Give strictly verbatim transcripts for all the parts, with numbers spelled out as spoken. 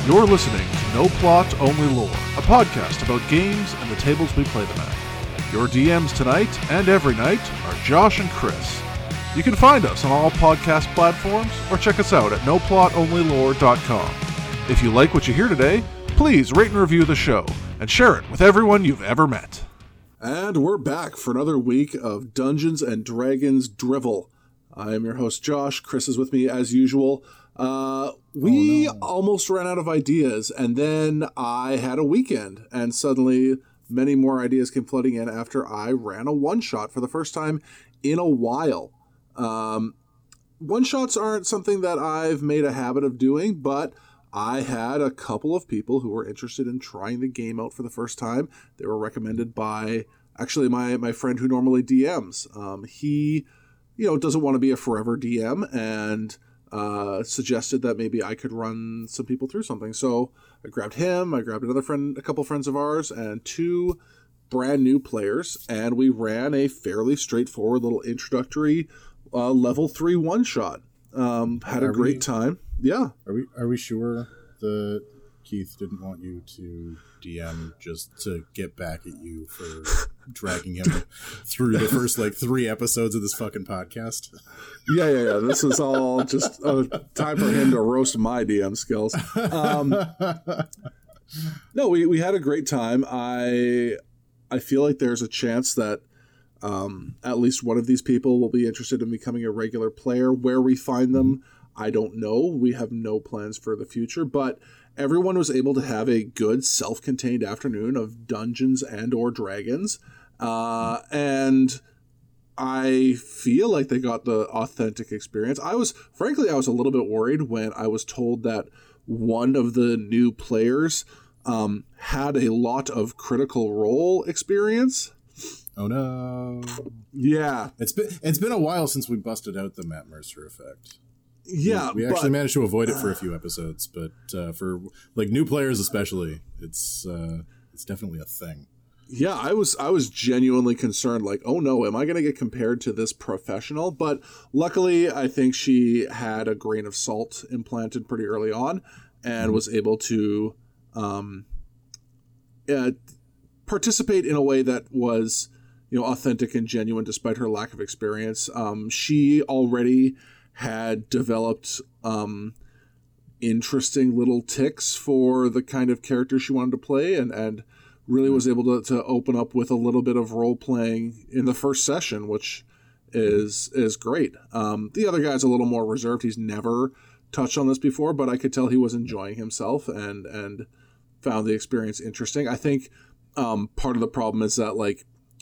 You're listening to No Plot, Only Lore, a podcast about games and the tables we play them at. Your D Ms tonight and every night are Josh and Chris. You can find us on all podcast platforms or check us out at no plot only lore dot com. If you like what you hear today, please rate and review the show and share it with everyone you've ever met. And we're back for another week of Dungeons and Dragons Drivel. I am your host, Josh. Chris is with me as usual. Uh, we oh, no. almost ran out of ideas, and then I had a weekend, and suddenly many more ideas came flooding in after I ran a one-shot for the first time in a while. Um, one-shots aren't something that I've made a habit of doing, but I had a couple of people who were interested in trying the game out for the first time. They were recommended by, actually, my, my friend who normally D Ms. Um, he, you know, doesn't want to be a forever D M, and uh, suggested that maybe I could run some people through something. So I grabbed him, I grabbed another friend, a couple friends of ours, and two brand new players, and we ran a fairly straightforward little introductory uh, level three one-shot. Um, had are a great we, time. Yeah. Are we are we sure that Keith didn't want you to D M just to get back at you for dragging him through the first like three episodes of this fucking podcast? Yeah, yeah, yeah. This is all just a time for him to roast my D M skills. Um, no, we, we had a great time. I I feel like there's a chance that um, at least one of these people will be interested in becoming a regular player. Where we find them, I don't know. We have no plans for the future, but everyone was able to have a good self-contained afternoon of Dungeons and or Dragons. Uh, and I feel like they got the authentic experience. I was, frankly, I was a little bit worried when I was told that one of the new players um, had a lot of Critical Role experience. Oh no. Yeah. It's been, it's been a while since we busted out the Matt Mercer effect. Yeah, we, we actually but, managed to avoid it for a few episodes, but uh, for like new players especially, it's uh, it's definitely a thing. Yeah, I was I was genuinely concerned, like, oh no, am I going to get compared to this professional? But luckily, I think she had a grain of salt implanted pretty early on, and mm-hmm. was able to um, uh, participate in a way that was, you know, authentic and genuine, despite her lack of experience. Um, she already had developed um, interesting little ticks for the kind of character she wanted to play, and, and really was able to, to open up with a little bit of role-playing in the first session, which is is great. Um, the other guy's a little more reserved. He's never touched on this before, but I could tell he was enjoying himself and, and found the experience interesting. I think um, part of the problem is that, like,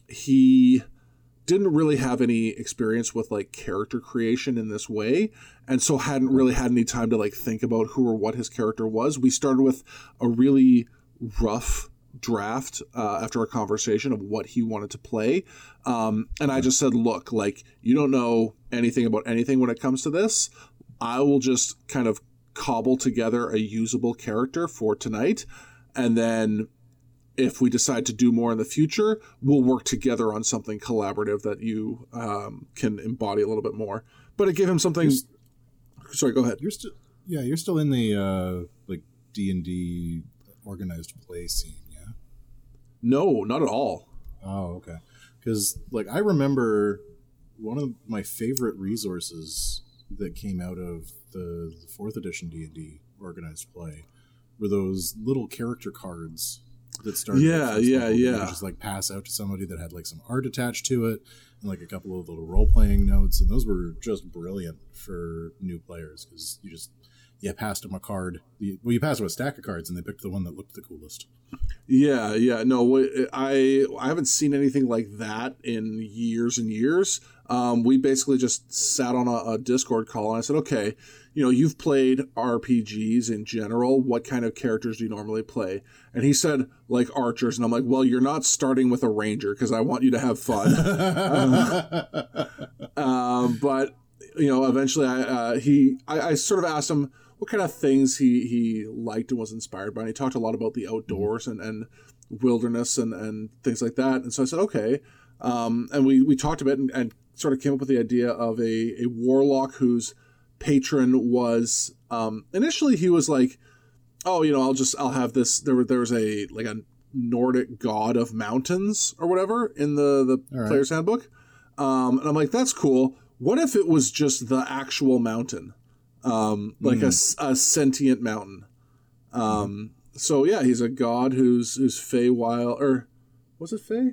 he didn't really have any experience with like character creation in this way, and so hadn't really had any time to like think about who or what his character was. We started with a really rough draft uh, after a conversation of what he wanted to play, um, and I just said, look, like, you don't know anything about anything when it comes to this. I will just kind of cobble together a usable character for tonight, and then if we decide to do more in the future, we'll work together on something collaborative that you um, can embody a little bit more. But it gave him something. St- Sorry, go ahead. You're still, yeah, you're still in the uh, like D and D organized play scene, yeah? No, not at all. Oh, okay. Because like I remember one of my favorite resources that came out of the, the fourth edition D and D organized play were those little character cards that started. Yeah, yeah, yeah. Just like pass out to somebody that had like some art attached to it and like a couple of little role playing notes, and those were just brilliant for new players because you just yeah passed them a card. You, well, you passed them a stack of cards, and they picked the one that looked the coolest. Yeah, yeah. No, I I haven't seen anything like that in years and years. Um, we basically just sat on a, a Discord call, and I said, okay, you know, you've played R P Gs in general. What kind of characters do you normally play? And he said, like, archers. And I'm like, well, you're not starting with a ranger because I want you to have fun. um, um, but, you know, eventually I uh, he I, I sort of asked him what kind of things he, he liked and was inspired by. And he talked a lot about the outdoors and, and wilderness and, and things like that. And so I said, okay. Um, and we, we talked a bit and, and sort of came up with the idea of a, a warlock whose patron was, um, initially he was like oh, you know, I'll just I'll have this. There, there was a like a Nordic god of mountains or whatever in the the right. player's handbook, um, and I'm like, that's cool. What if it was just the actual mountain, um, like mm. a, a sentient mountain? Um, mm. So yeah, he's a god who's who's Feywild, or was it Fey?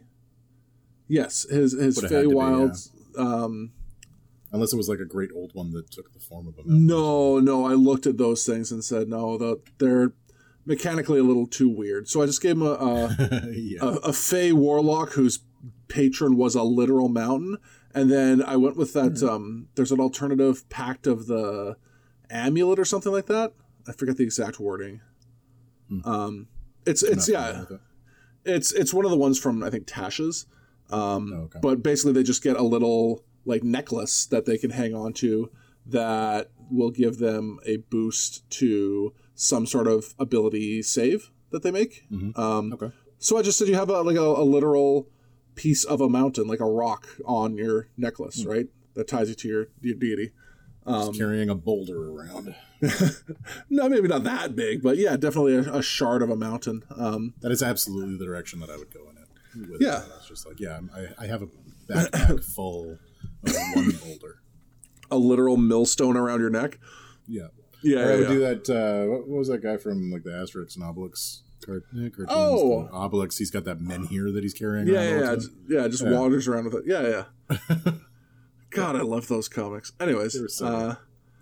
Yes, his his Feywild. Yeah. Um, Unless it was like a great old one that took the form of a mountain. No, no, I looked at those things and said no, the, they're mechanically a little too weird. So I just gave him a a, yeah. a, a Fey warlock whose patron was a literal mountain. And then I went with that, mm-hmm. um, there's an alternative Pact of the Amulet or something like that. I forget the exact wording. Mm. Um, it's, it's yeah, it. it's it's one of the ones from, I think, Tasha's. Um, oh, okay. But basically they just get a little, like, necklace that they can hang on to that will give them a boost to some sort of ability save that they make. Mm-hmm. Um, okay. So I just said you have, a, like, a, a literal piece of a mountain, like a rock on your necklace, mm. right? That ties you to your, your deity. Um, Just carrying a boulder around. No, maybe not that big, but yeah, definitely a, a shard of a mountain. Um, that is absolutely the direction that I would go in it. With yeah. It. It's just like, yeah, I, I have a backpack full of one boulder. A literal millstone around your neck? Yeah. Yeah, or yeah, I would yeah. do that, uh, what was that guy from like the Asterix and Obelix? Cart- yeah, cartoons, oh, Obelix. He's got that menhir that he's carrying. Yeah, around yeah, yeah. Just, yeah. Just yeah. wanders around with it. Yeah, yeah. God, I love those comics. Anyways, so, uh,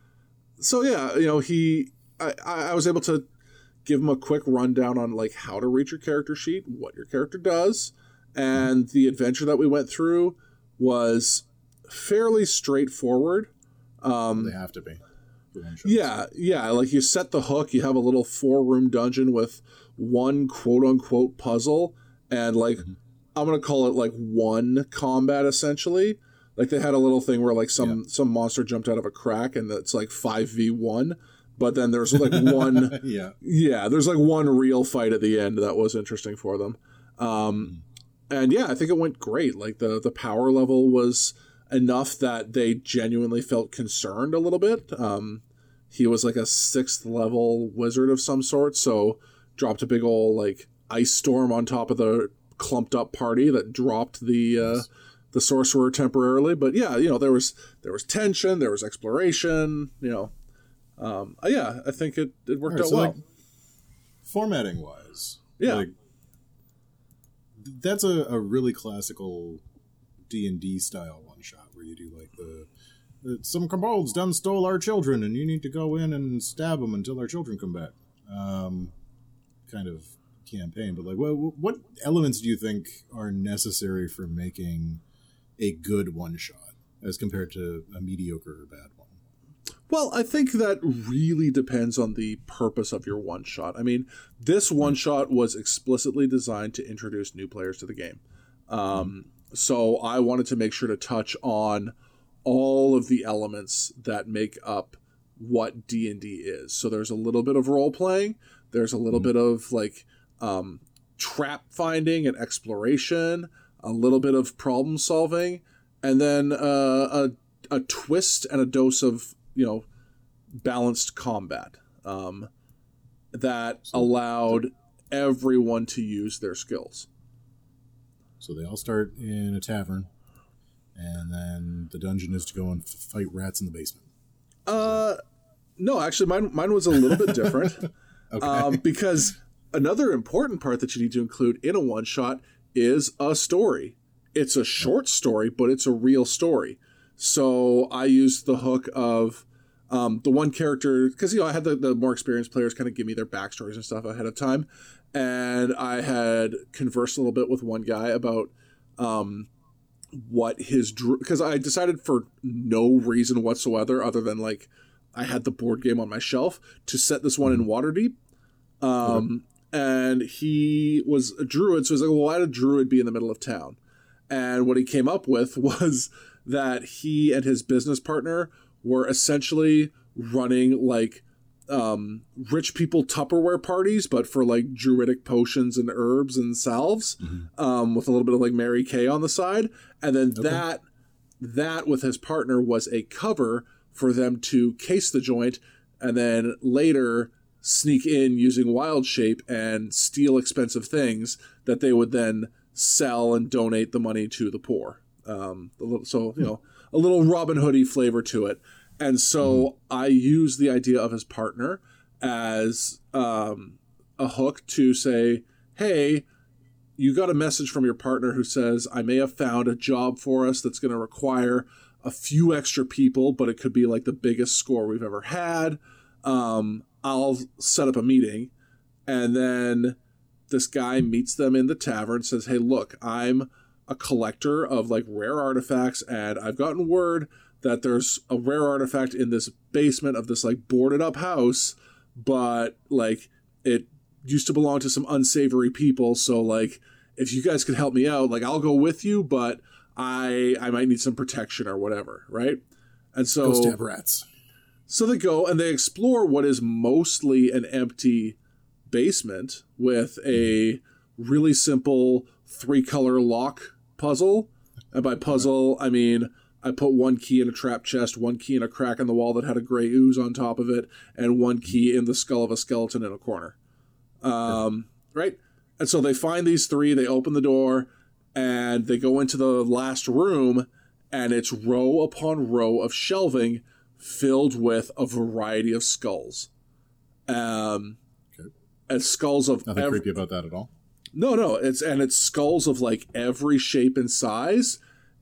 so yeah, you know, he, I, I was able to give him a quick rundown on like how to read your character sheet, what your character does, and the adventure that we went through was fairly straightforward. Um, they have to be. Yeah, yeah. Like you set the hook. You have a little four-room dungeon with one quote-unquote puzzle, and like mm-hmm. I'm gonna call it like one combat essentially. Like they had a little thing where like some yeah. some monster jumped out of a crack, and it's like five v one. But then there's like one. yeah, yeah. There's like one real fight at the end that was interesting for them. Um, mm-hmm. And yeah, I think it went great. Like the the power level was enough that they genuinely felt concerned a little bit. Um, he was like a sixth level wizard of some sort, so dropped a big old like ice storm on top of the clumped up party that dropped the uh, yes. the sorcerer temporarily. But yeah, you know there was there was tension, there was exploration. You know, um, uh, yeah, I think it, it worked right, out so well. Like, formatting wise, yeah, like, that's a, a really classical D and D style one shot where you do like the, the some kobolds done stole our children and you need to go in and stab them until our children come back um, kind of campaign. But like what, what elements do you think are necessary for making a good one shot as compared to a mediocre or bad one? Well, I think that really depends on the purpose of your one shot. I mean, this one shot was explicitly designed to introduce new players to the game. Um, mm-hmm. So I wanted to make sure to touch on all of the elements that make up what D and D is. So there's a little bit of role playing. There's a little mm-hmm. bit of like um, trap finding and exploration, a little bit of problem solving, and then uh, a a twist and a dose of, you know, balanced combat um, that so, allowed everyone to use their skills. So they all start in a tavern, and then the dungeon is to go and f- fight rats in the basement. Uh, no, actually, mine mine was a little bit different. Okay. Um, because another important part that you need to include in a one shot is a story. It's a short story, but it's a real story. So I used the hook of um, the one character, because, you know, I had the, the more experienced players kind of give me their backstories and stuff ahead of time. And I had conversed a little bit with one guy about um, what his... Because I decided for no reason whatsoever, other than, like, I had the board game on my shelf, to set this one in Waterdeep. Um, mm-hmm. And he was a druid, so he's like, well, why did a druid be in the middle of town? And what he came up with was that he and his business partner were essentially running, like, um, rich people Tupperware parties, but for, like, druidic potions and herbs and salves, mm-hmm. um, with a little bit of, like, Mary Kay on the side. And then okay. that, that with his partner was a cover for them to case the joint, and then later sneak in using wild shape and steal expensive things that they would then sell and donate the money to the poor. Um, a little, so, you know, a little Robin Hood-y flavor to it. And so mm. I use the idea of his partner as um, a hook to say, hey, you got a message from your partner who says, I may have found a job for us that's going to require a few extra people, but it could be like the biggest score we've ever had. Um, I'll set up a meeting. And then this guy meets them in the tavern, says, hey, look, I'm a collector of like rare artifacts, and I've gotten word that there's a rare artifact in this basement of this like boarded up house, but like it used to belong to some unsavory people. So like, if you guys could help me out, like I'll go with you, but I I might need some protection or whatever, right? And so go stab rats. So they go and they explore what is mostly an empty basement with a really simple three color lock puzzle. And by puzzle, I mean I put one key in a trap chest, one key in a crack in the wall that had a gray ooze on top of it, and one key in the skull of a skeleton in a corner. Um, right? And so they find these three, they open the door, and they go into the last room, and it's row upon row of shelving filled with a variety of skulls. Um, okay. And skulls of... Nothing every- creepy about that at all? No, no. It's And it's skulls of like every shape and size,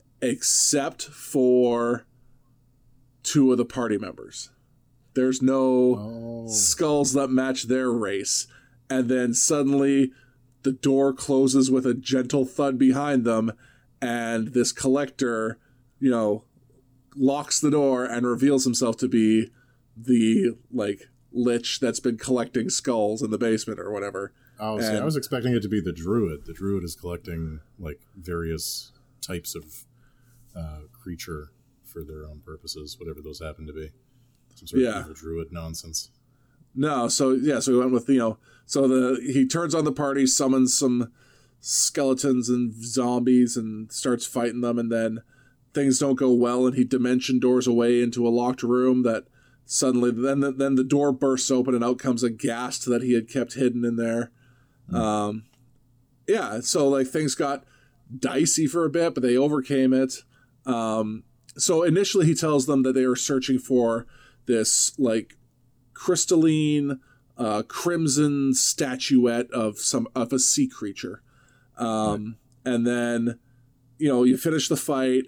except for two of the party members. There's no oh. skulls that match their race. And then suddenly the door closes with a gentle thud behind them, and this collector, you know, locks the door and reveals himself to be the, like, lich that's been collecting skulls in the basement or whatever. Oh, see, I was expecting it to be the druid. The druid is collecting, like, various types of uh, creature for their own purposes, whatever those happen to be. Some sort yeah. of evil druid nonsense. No, so yeah, so we went with, you know, so the he turns on the party, summons some skeletons and zombies and starts fighting them, and then things don't go well, and he dimension doors away into a locked room that suddenly then the, then the door bursts open and out comes a ghast that he had kept hidden in there. Mm. Um, yeah, so like things got dicey for a bit, but they overcame it. Um, so initially he tells them that they are searching for this like crystalline uh, crimson statuette of some of a sea creature. Um, right. And then, you know, you finish the fight.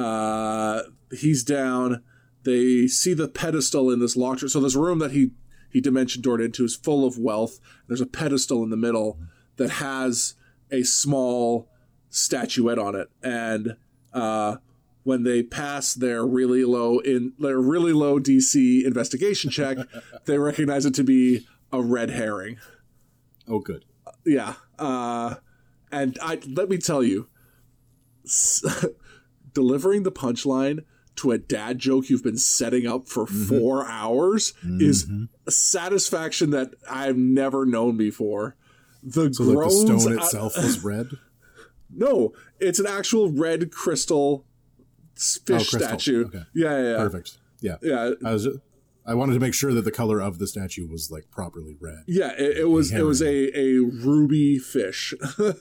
Uh, he's down. They see the pedestal in this locked room. So this room that he, he dimension doored into is full of wealth. There's a pedestal in the middle that has a small statuette on it. And uh, when they pass their really low in their really low D C investigation check, they recognize it to be a red herring. Oh, good. Yeah. Uh, and I let me tell you, delivering the punchline to a dad joke you've been setting up for mm-hmm. four hours mm-hmm. is a satisfaction that I've never known before. The so groans, like the stone itself uh, is red? No, it's an actual red crystal fish oh, crystal. statue. Okay. Yeah, yeah, yeah. Perfect. Yeah. Yeah. I was I wanted to make sure that the color of the statue was like properly red. Yeah, it, it was it was a, a ruby fish.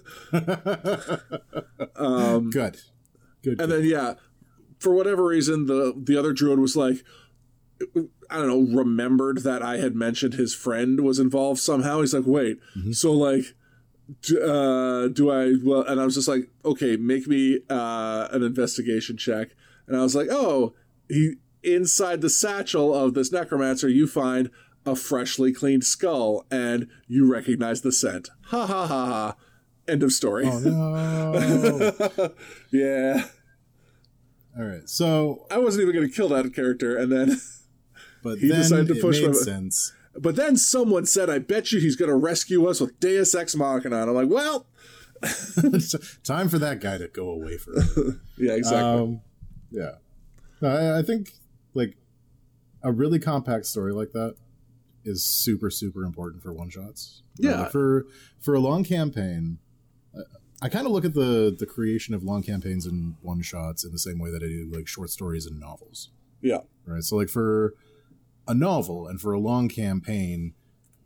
um, good. Good. And good. then yeah, for whatever reason the the other druid was like, I don't know, remembered that I had mentioned his friend was involved somehow. He's like, wait, mm-hmm. so like do, uh, do I well and I was just like, okay, make me uh, an investigation check. And I was like, oh, he inside the satchel of this necromancer, you find a freshly cleaned skull, and you recognize the scent. Ha ha ha ha. End of story. Oh, no. Yeah. All right. So I wasn't even going to kill that character, and then but he then decided to push it made my, sense. But then someone said, I bet you he's going to rescue us with Deus Ex Machina. And I'm like, well. Time for that guy to go away for a minute. Yeah, exactly. Um, yeah. I, I think like a really compact story like that is super, super important for one shots. Yeah. Uh, for for a long campaign, uh, I kind of look at the the creation of long campaigns and one shots in the same way that I do like short stories and novels. Yeah. Right. So like for a novel and for a long campaign,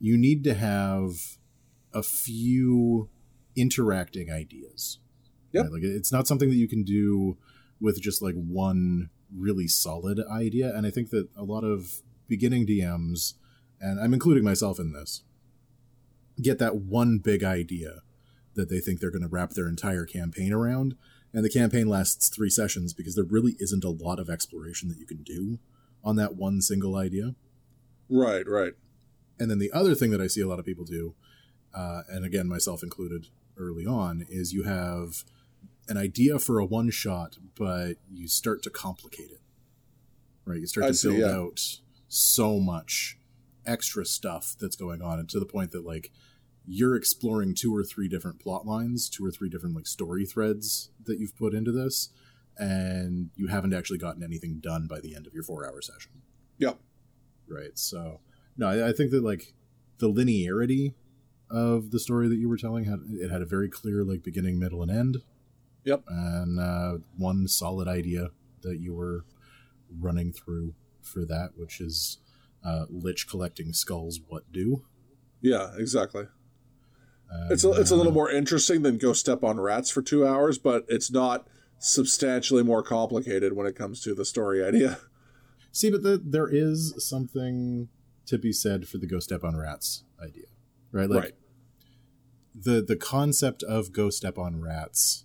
you need to have a few interacting ideas. Yep. Right? Like it's not something that you can do with just like one really solid idea. And I think that a lot of beginning D Ms, and I'm including myself in this, get that one big idea that they think they're going to wrap their entire campaign around. And the campaign lasts three sessions because there really isn't a lot of exploration that you can do on that one single idea. Right, right. And then the other thing that I see a lot of people do, uh, and again, myself included early on, is you have an idea for a one shot, but you start to complicate it, right? You start I to see, build yeah. out so much extra stuff that's going on, and to the point that like you're exploring two or three different plot lines, two or three different like story threads that you've put into this, and you haven't actually gotten anything done by the end of your four hour session. Yep. Right. So no, I, I think that like the linearity of the story that you were telling had it had a very clear like beginning, middle, and end. Yep. And uh, one solid idea that you were running through for that, which is uh, Lich collecting skulls. What do? Yeah, exactly. And, It's a, it's a little uh, more interesting than Go Step on Rats for two hours, but it's not substantially more complicated when it comes to the story idea. See, but the, there is something to be said for the Go Step on Rats idea, right? Like Right. the the concept of Go Step on Rats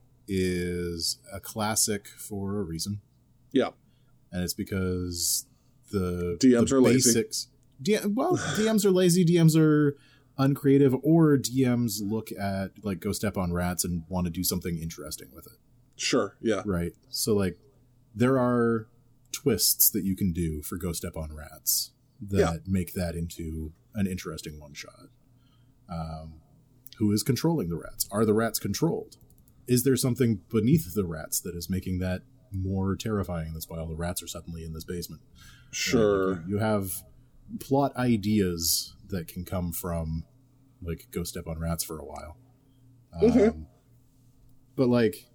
is a classic for a reason, Yeah. and it's because the D Ms the are lazy. basics. D- well, D Ms are lazy. D Ms are uncreative, or D Ms look at like Go Step on Rats and want to do something interesting with it. Sure, yeah. Right. So like there are twists that you can do for Go Step on Rats that Yeah. make that into an interesting one shot. Um, who is controlling the rats? Are the rats controlled? Is there something beneath the rats that is making that more terrifying? That's why all the rats are suddenly in this basement. Sure. Like, you, you have plot ideas that can come from like Go Step on Rats for a while. Um, Okay. But like,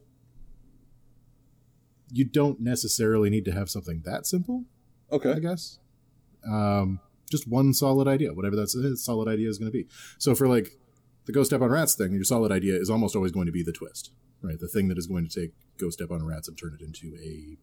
you don't necessarily need to have something that simple, I Okay. guess. Um, just one solid idea, whatever that solid idea is going to be. So for like the Go Step on Rats thing, your solid idea is almost always going to be the twist, right? The thing that is going to take Go Step on Rats and turn it into a,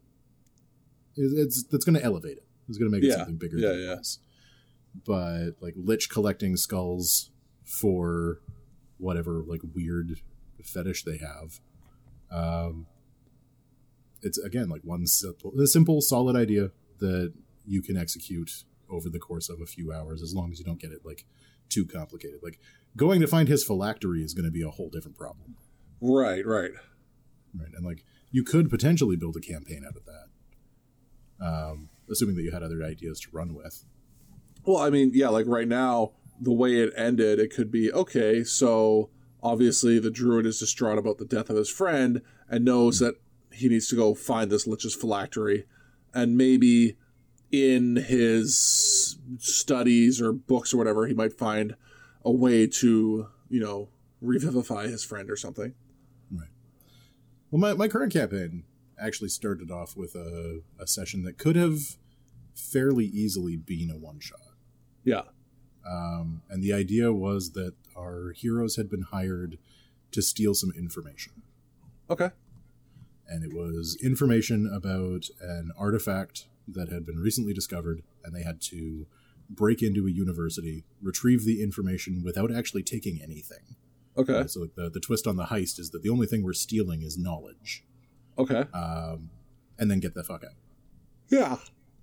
it's that's going to elevate it. It's going to make it Yeah. something bigger Yeah, than yeah. it is. But like Lich collecting skulls for whatever like weird fetish they have, um, it's again like one simple, a simple, solid idea that you can execute over the course of a few hours, as long as you don't get it like too complicated. Like going to find his phylactery is going to be a whole different problem, Right, right. right? And like you could potentially build a campaign out of that, um, assuming that you had other ideas to run with. Well, I mean, yeah, like right now, the way it ended, it could be, okay, so obviously the druid is distraught about the death of his friend and knows that he needs to go find this Lich's phylactery, and maybe in his studies or books or whatever, he might find a way to, you know, revivify his friend or something. Right. Well, my, my current campaign actually started off with a, a session that could have fairly easily been a one-shot. Yeah. Um, and the idea was that our heroes had been hired to steal some information. Okay. And it was information about an artifact that had been recently discovered, and they had to break into a university, retrieve the information without actually taking anything. Okay. Uh, so like the, the twist on the heist is that the only thing we're stealing is knowledge. Okay. Um, and then get the fuck out. Yeah.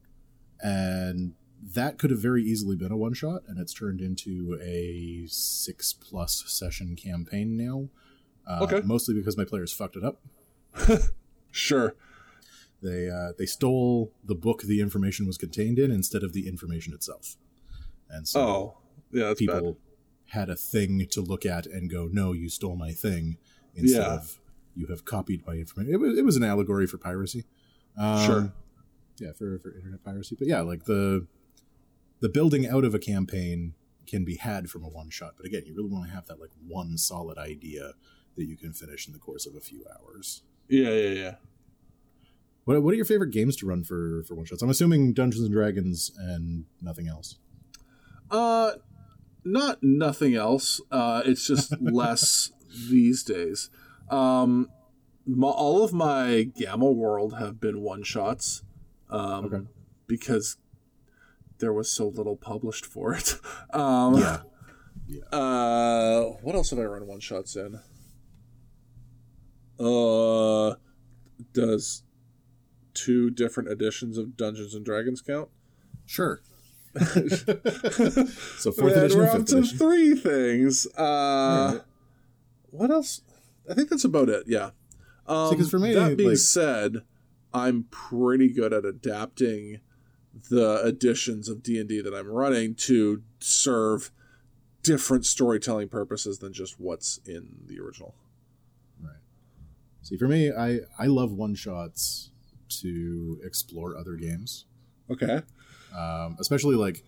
And that could have very easily been a one-shot, and it's turned into a six-plus session campaign now. Uh, Okay. Mostly because my players fucked it up. Sure. They uh, they stole the book the information was contained in instead of the information itself. And so Oh, yeah, that's people bad. had a thing to look at and go, no, you stole my thing, instead Yeah. of you have copied my information. It was, it was an allegory for piracy. Um, Sure. Yeah, for, for internet piracy. But yeah, like the the building out of a campaign can be had from a one-shot. But again, you really want to have that like one solid idea that you can finish in the course of a few hours. Yeah, yeah, yeah. What What are your favorite games to run for for one shots? I'm assuming Dungeons and Dragons and nothing else. Uh, not nothing else. Uh, it's just less these days. Um, my, all of my Gamma World have been one shots, um, Okay. because there was so little published for it. Um, Yeah. Yeah. Uh, what else did I run one shots in? Uh, does two different editions of Dungeons and Dragons count? Sure. So fourth Man, edition we're and up fifth to edition. three things. Uh, Right. What else? I think that's about it. Yeah. Um, See, 'cause for me, that being like- said, I'm pretty good at adapting the editions of D and D that I'm running to serve different storytelling purposes than just what's in the original. Right. See, for me, I I love one shots to explore other games, Okay. um, especially like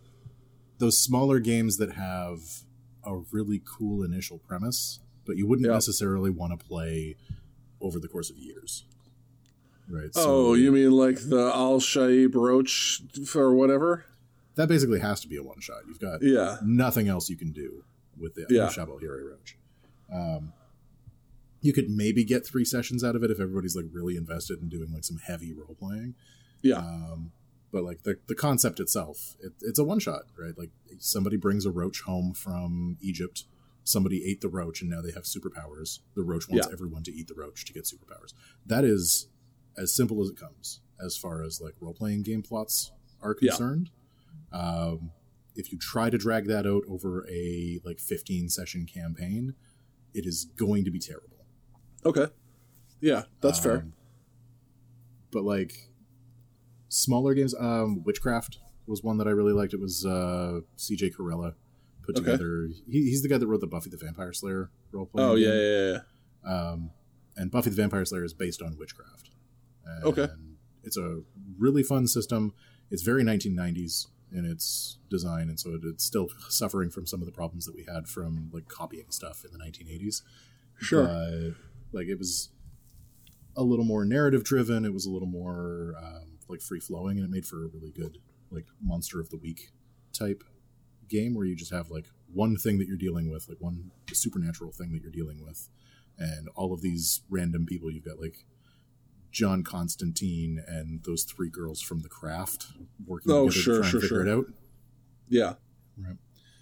those smaller games that have a really cool initial premise, but you wouldn't Yeah. necessarily want to play over the course of years. Right. Oh, you mean like the Al Shaib Roach or whatever? that basically has to be a one shot. You've got Yeah. nothing else you can do with the Yeah. Shabo Hiri Roach. Um, you could maybe get three sessions out of it if everybody's like really invested in doing like some heavy role playing. Yeah. Um, but like the the concept itself, it, it's a one shot, right? Like somebody brings a roach home from Egypt. Somebody ate the roach and now they have superpowers. The roach wants Yeah. everyone to eat the roach to get superpowers. That is as simple as it comes as far as like role playing game plots are Yeah. concerned. Um, if you try to drag that out over a like fifteen session campaign, it is going to be terrible. Okay. Yeah, that's fair. Um, But like smaller games, um, Witchcraft was one that I really liked. It was uh, C J Corella put Okay. together. He, he's the guy that wrote the Buffy the Vampire Slayer role playing. Oh, yeah, game. yeah, yeah. Um, and Buffy the Vampire Slayer is based on Witchcraft. And Okay. It's a really fun system. It's very nineteen nineties in its design, and so it, it's still suffering from some of the problems that we had from like copying stuff in the nineteen eighties. Sure. But, like it was a little more narrative driven. It was a little more um, like free flowing, and it made for a really good like monster of the week type game where you just have like one thing that you're dealing with, like one supernatural thing that you're dealing with, and all of these random people. You've got like John Constantine and those three girls from The Craft working Oh, together sure, to try sure, and figure sure. it out. Yeah. Right.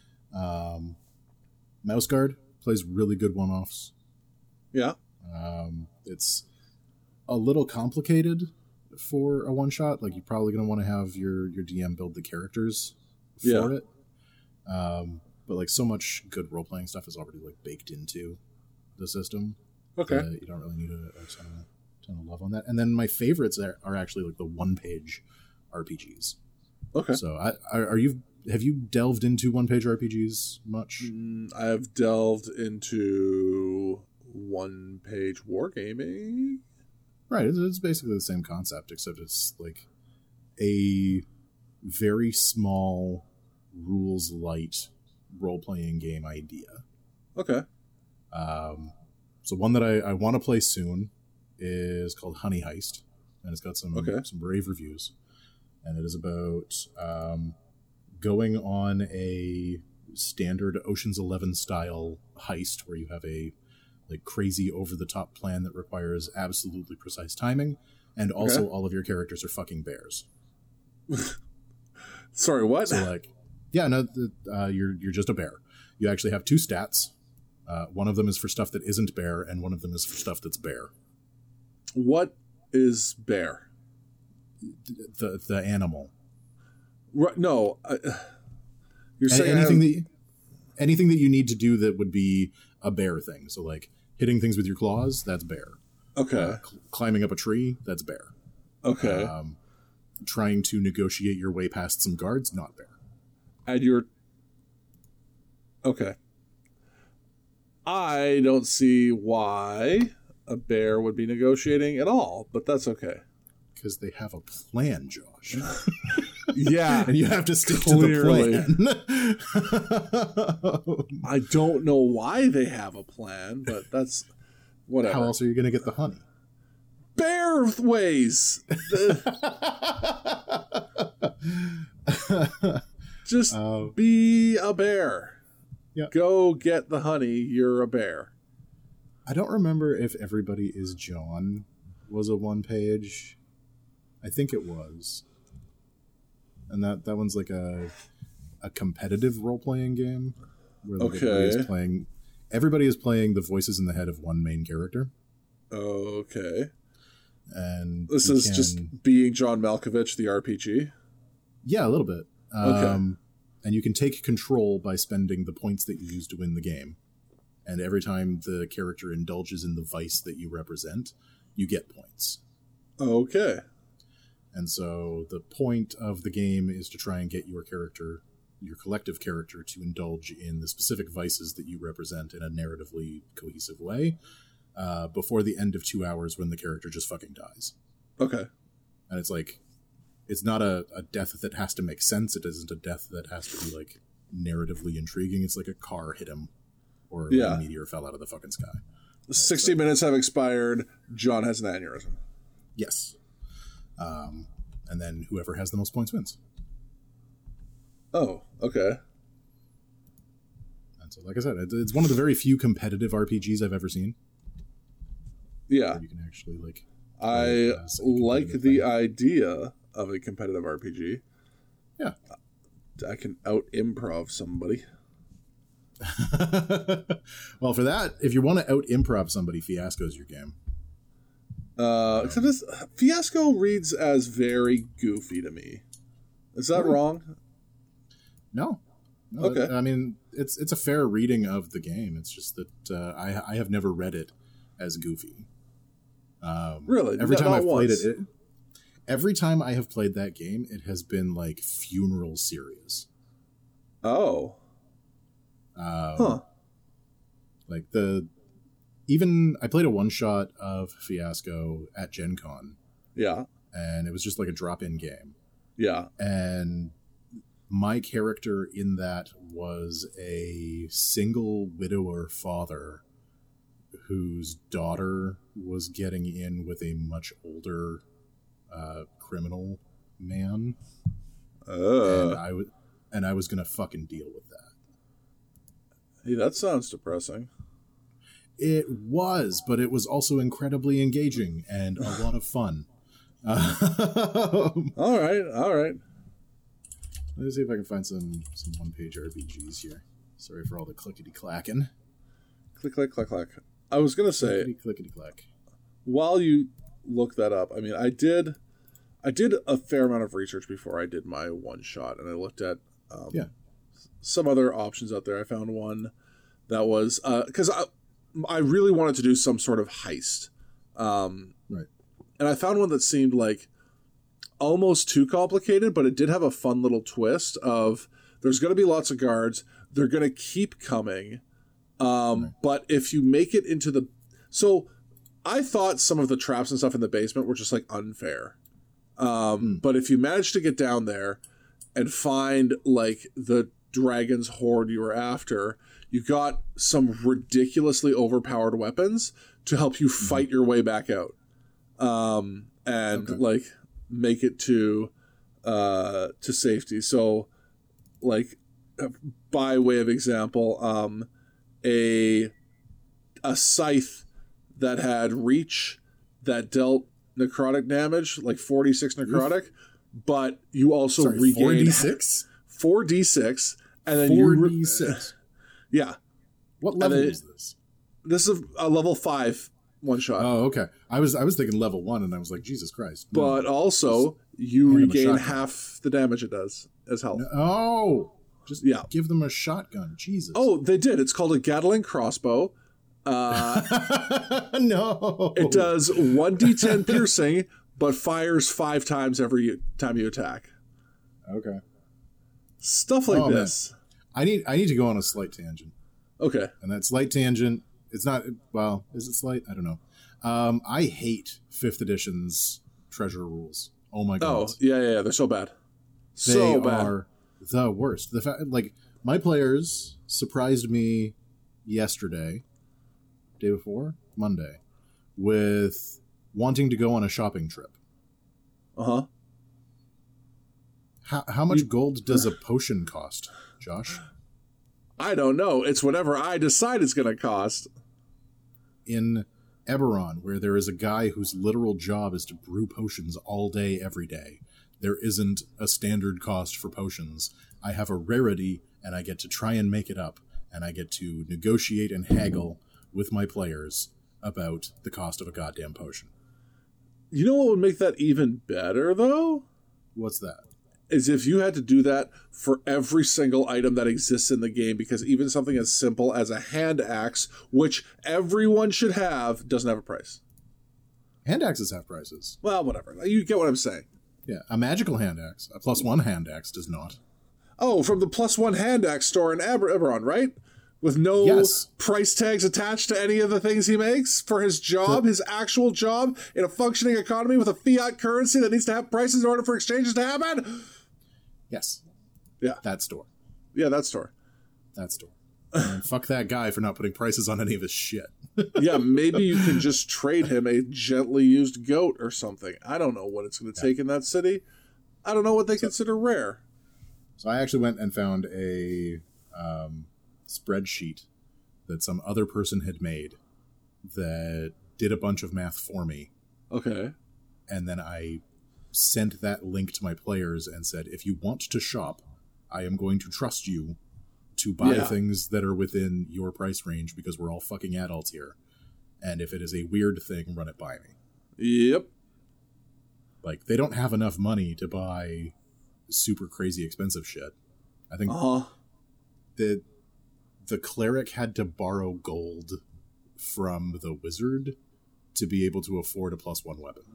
Um, Mouse Guard plays really good one-offs. Yeah. Um, it's a little complicated for a one-shot. Like, you're probably going to want to have your, your D M build the characters for Yeah. it. Um, but, like, so much good role-playing stuff is already, like, baked into the system. Okay. Uh, you don't really need a, a ton, of, ton of love on that. And then my favorites are, are actually, like, the one-page R P Gs. Okay. So, I, are, are you... Have you delved into one-page R P Gs much? Mm, I have delved into one-page wargaming. Right, it's, it's basically the same concept, except it's like a very small, rules-light role-playing game idea. Okay. Um, so one that I, I want to play soon is called Honey Heist, and it's got some Okay. some rave reviews. And it is about um, going on a standard Ocean's Eleven style heist where you have a like crazy over the top plan that requires absolutely precise timing, and also Okay. all of your characters are fucking bears. Sorry, what? So like, yeah, no, the, uh, you're you're just a bear. You actually have two stats. Uh, one of them is for stuff that isn't bear, and one of them is for stuff that's bear. What is bear? The the animal. Right, no. I, you're A- saying I anything have- that you, anything that you need to do that would be a bear thing. So like hitting things with your claws, that's bear. Okay. Uh, cl- climbing up a tree, that's bear. Okay. Um, trying to negotiate your way past some guards, not bear. And you're okay. I don't see why a bear would be negotiating at all, but that's okay. Because they have a plan, Josh. Yeah, and you have to stick Clearly. to the plan. I don't know why they have a plan, but that's whatever. How else are you going to get the honey? Bear ways. The- Just Uh, be a bear. Yeah. Go get the honey. You're a bear. I don't remember if Everybody is John was a one page. I think it was. And that, that one's like a a competitive role playing game where like Okay. everybody is playing everybody is playing the voices in the head of one main character. Okay. And This you is can- just being John Malkovich, the R P G. Yeah, a little bit. Okay. Um, and you can take control by spending the points that you use to win the game. And every time the character indulges in the vice that you represent, you get points. Okay. And so the point of the game is to try and get your character, your collective character, to indulge in the specific vices that you represent in a narratively cohesive way uh, before the end of two hours when the character just fucking dies. Okay. And it's like, it's not a, a death that has to make sense. It isn't a death that has to be like narratively intriguing. It's like a car hit him or Yeah. a meteor fell out of the fucking sky. sixty minutes have expired. John has an aneurysm. Yes. Um, and then whoever has the most points wins. Oh, okay. And so, like I said, it's, it's one of the very few competitive R P Gs I've ever seen. Yeah. Where you can actually like. I uh, say like competitive the thing. idea of a competitive R P G. Yeah. I can out improv somebody. Well, for that, if you want to out improv somebody, Fiasco's your game. Uh, except this Fiasco reads as very goofy to me. Is that Really? wrong? No. no Okay. it- I mean, it's it's a fair reading of the game. It's just that uh, I I have never read it as goofy. Um, Really? Every Not- time not I've played once. it, it, every time I have played that game, it has been like funeral serious. Oh. Um, Huh. Like the even I played a one shot of Fiasco at Gen Con, Yeah. and it was just like a drop in game. Yeah. And my character in that was a single widower father whose daughter was getting in with a much older uh, criminal man, and Uh, I was and I was gonna fucking deal with that. hey, that sounds depressing. It was, but it was also incredibly engaging and a lot of fun. Um, All right. All right. Let's see if I can find some some one page R P Gs here. Sorry for all the clickety clacking. Click, click, click, click. I was gonna say, Clickety clickety clack. while you look that up, I mean, I did, I did a fair amount of research before I did my one shot, and I looked at um, Yeah. some other options out there. I found one that was because I, I really wanted to do some sort of heist, um, Right. and I found one that seemed like almost too complicated, but it did have a fun little twist of there's going to be lots of guards. They're going to keep coming. Um, Right. But if you make it into the... So I thought some of the traps and stuff in the basement were just like unfair. Um, Mm. But if you manage to get down there and find like the dragon's horde you were after, you got some ridiculously overpowered weapons to help you fight your way back out. Um, and Okay. like make it to uh, to safety. So like by way of example, um, a a scythe that had reach that dealt necrotic damage, like forty-six necrotic, but you also Sorry, regained four d six? four d six, and then you four re- d six. yeah, What level then- is this? this is a level five one shot. Oh, okay. I was I was thinking level one, and I was like, Jesus Christ. No. But also, you hand him a regain shotgun. half the damage it does as health. No- oh, just Yeah. give them a shotgun. Jesus. Oh, they did. It's called a Gatling crossbow. Uh, no. it does one d ten piercing, but fires five times every time you attack. Okay. Stuff like Oh, man. this. I need I need to go on a slight tangent. Okay. And that slight tangent, it's not, well, is it slight? I don't know. Um, I hate fifth edition's treasure rules. Oh my god. Oh, yeah, yeah, yeah. They're so bad. They So bad. are the worst. The fact, like, my players surprised me yesterday, day before, Monday, with wanting to go on a shopping trip. Uh huh. How, how much gold does a potion cost, Josh? I don't know. It's whatever I decide it's going to cost. In Eberron, where there is a guy whose literal job is to brew potions all day, every day, there isn't a standard cost for potions. I have a rarity, and I get to try and make it up, and I get to negotiate and haggle with my players about the cost of a goddamn potion. You know what would make that even better, though? What's that? Is if you had to do that for every single item that exists in the game, because even something as simple as a hand axe, which everyone should have, doesn't have a price. Hand axes have prices. Well, whatever. You get what I'm saying. Yeah, a magical hand axe, a plus one hand axe does not. Oh, from the plus one hand axe store in Aber- Eberron, right? With no yes. price tags attached to any of the things he makes for his job, the- his actual job in a functioning economy with a fiat currency that needs to have prices in order for exchanges to happen? Yes. Yeah. That store. Yeah, that store. That store. And fuck that guy for not putting prices on any of his shit. Yeah, maybe you can just trade him a gently used goat or something. I don't know what it's going to take yeah. in that city. I don't know what they so, consider rare. So I actually went and found a um, spreadsheet that some other person had made that did a bunch of math for me. Okay. And then I sent that link to my players and said, if you want to shop, I am going to trust you to buy yeah. things that are within your price range because we're all fucking adults here. And if it is a weird thing, run it by me. Yep. Like, they don't have enough money to buy super crazy expensive shit. I think uh-huh. the, the cleric had to borrow gold from the wizard to be able to afford a plus one weapon.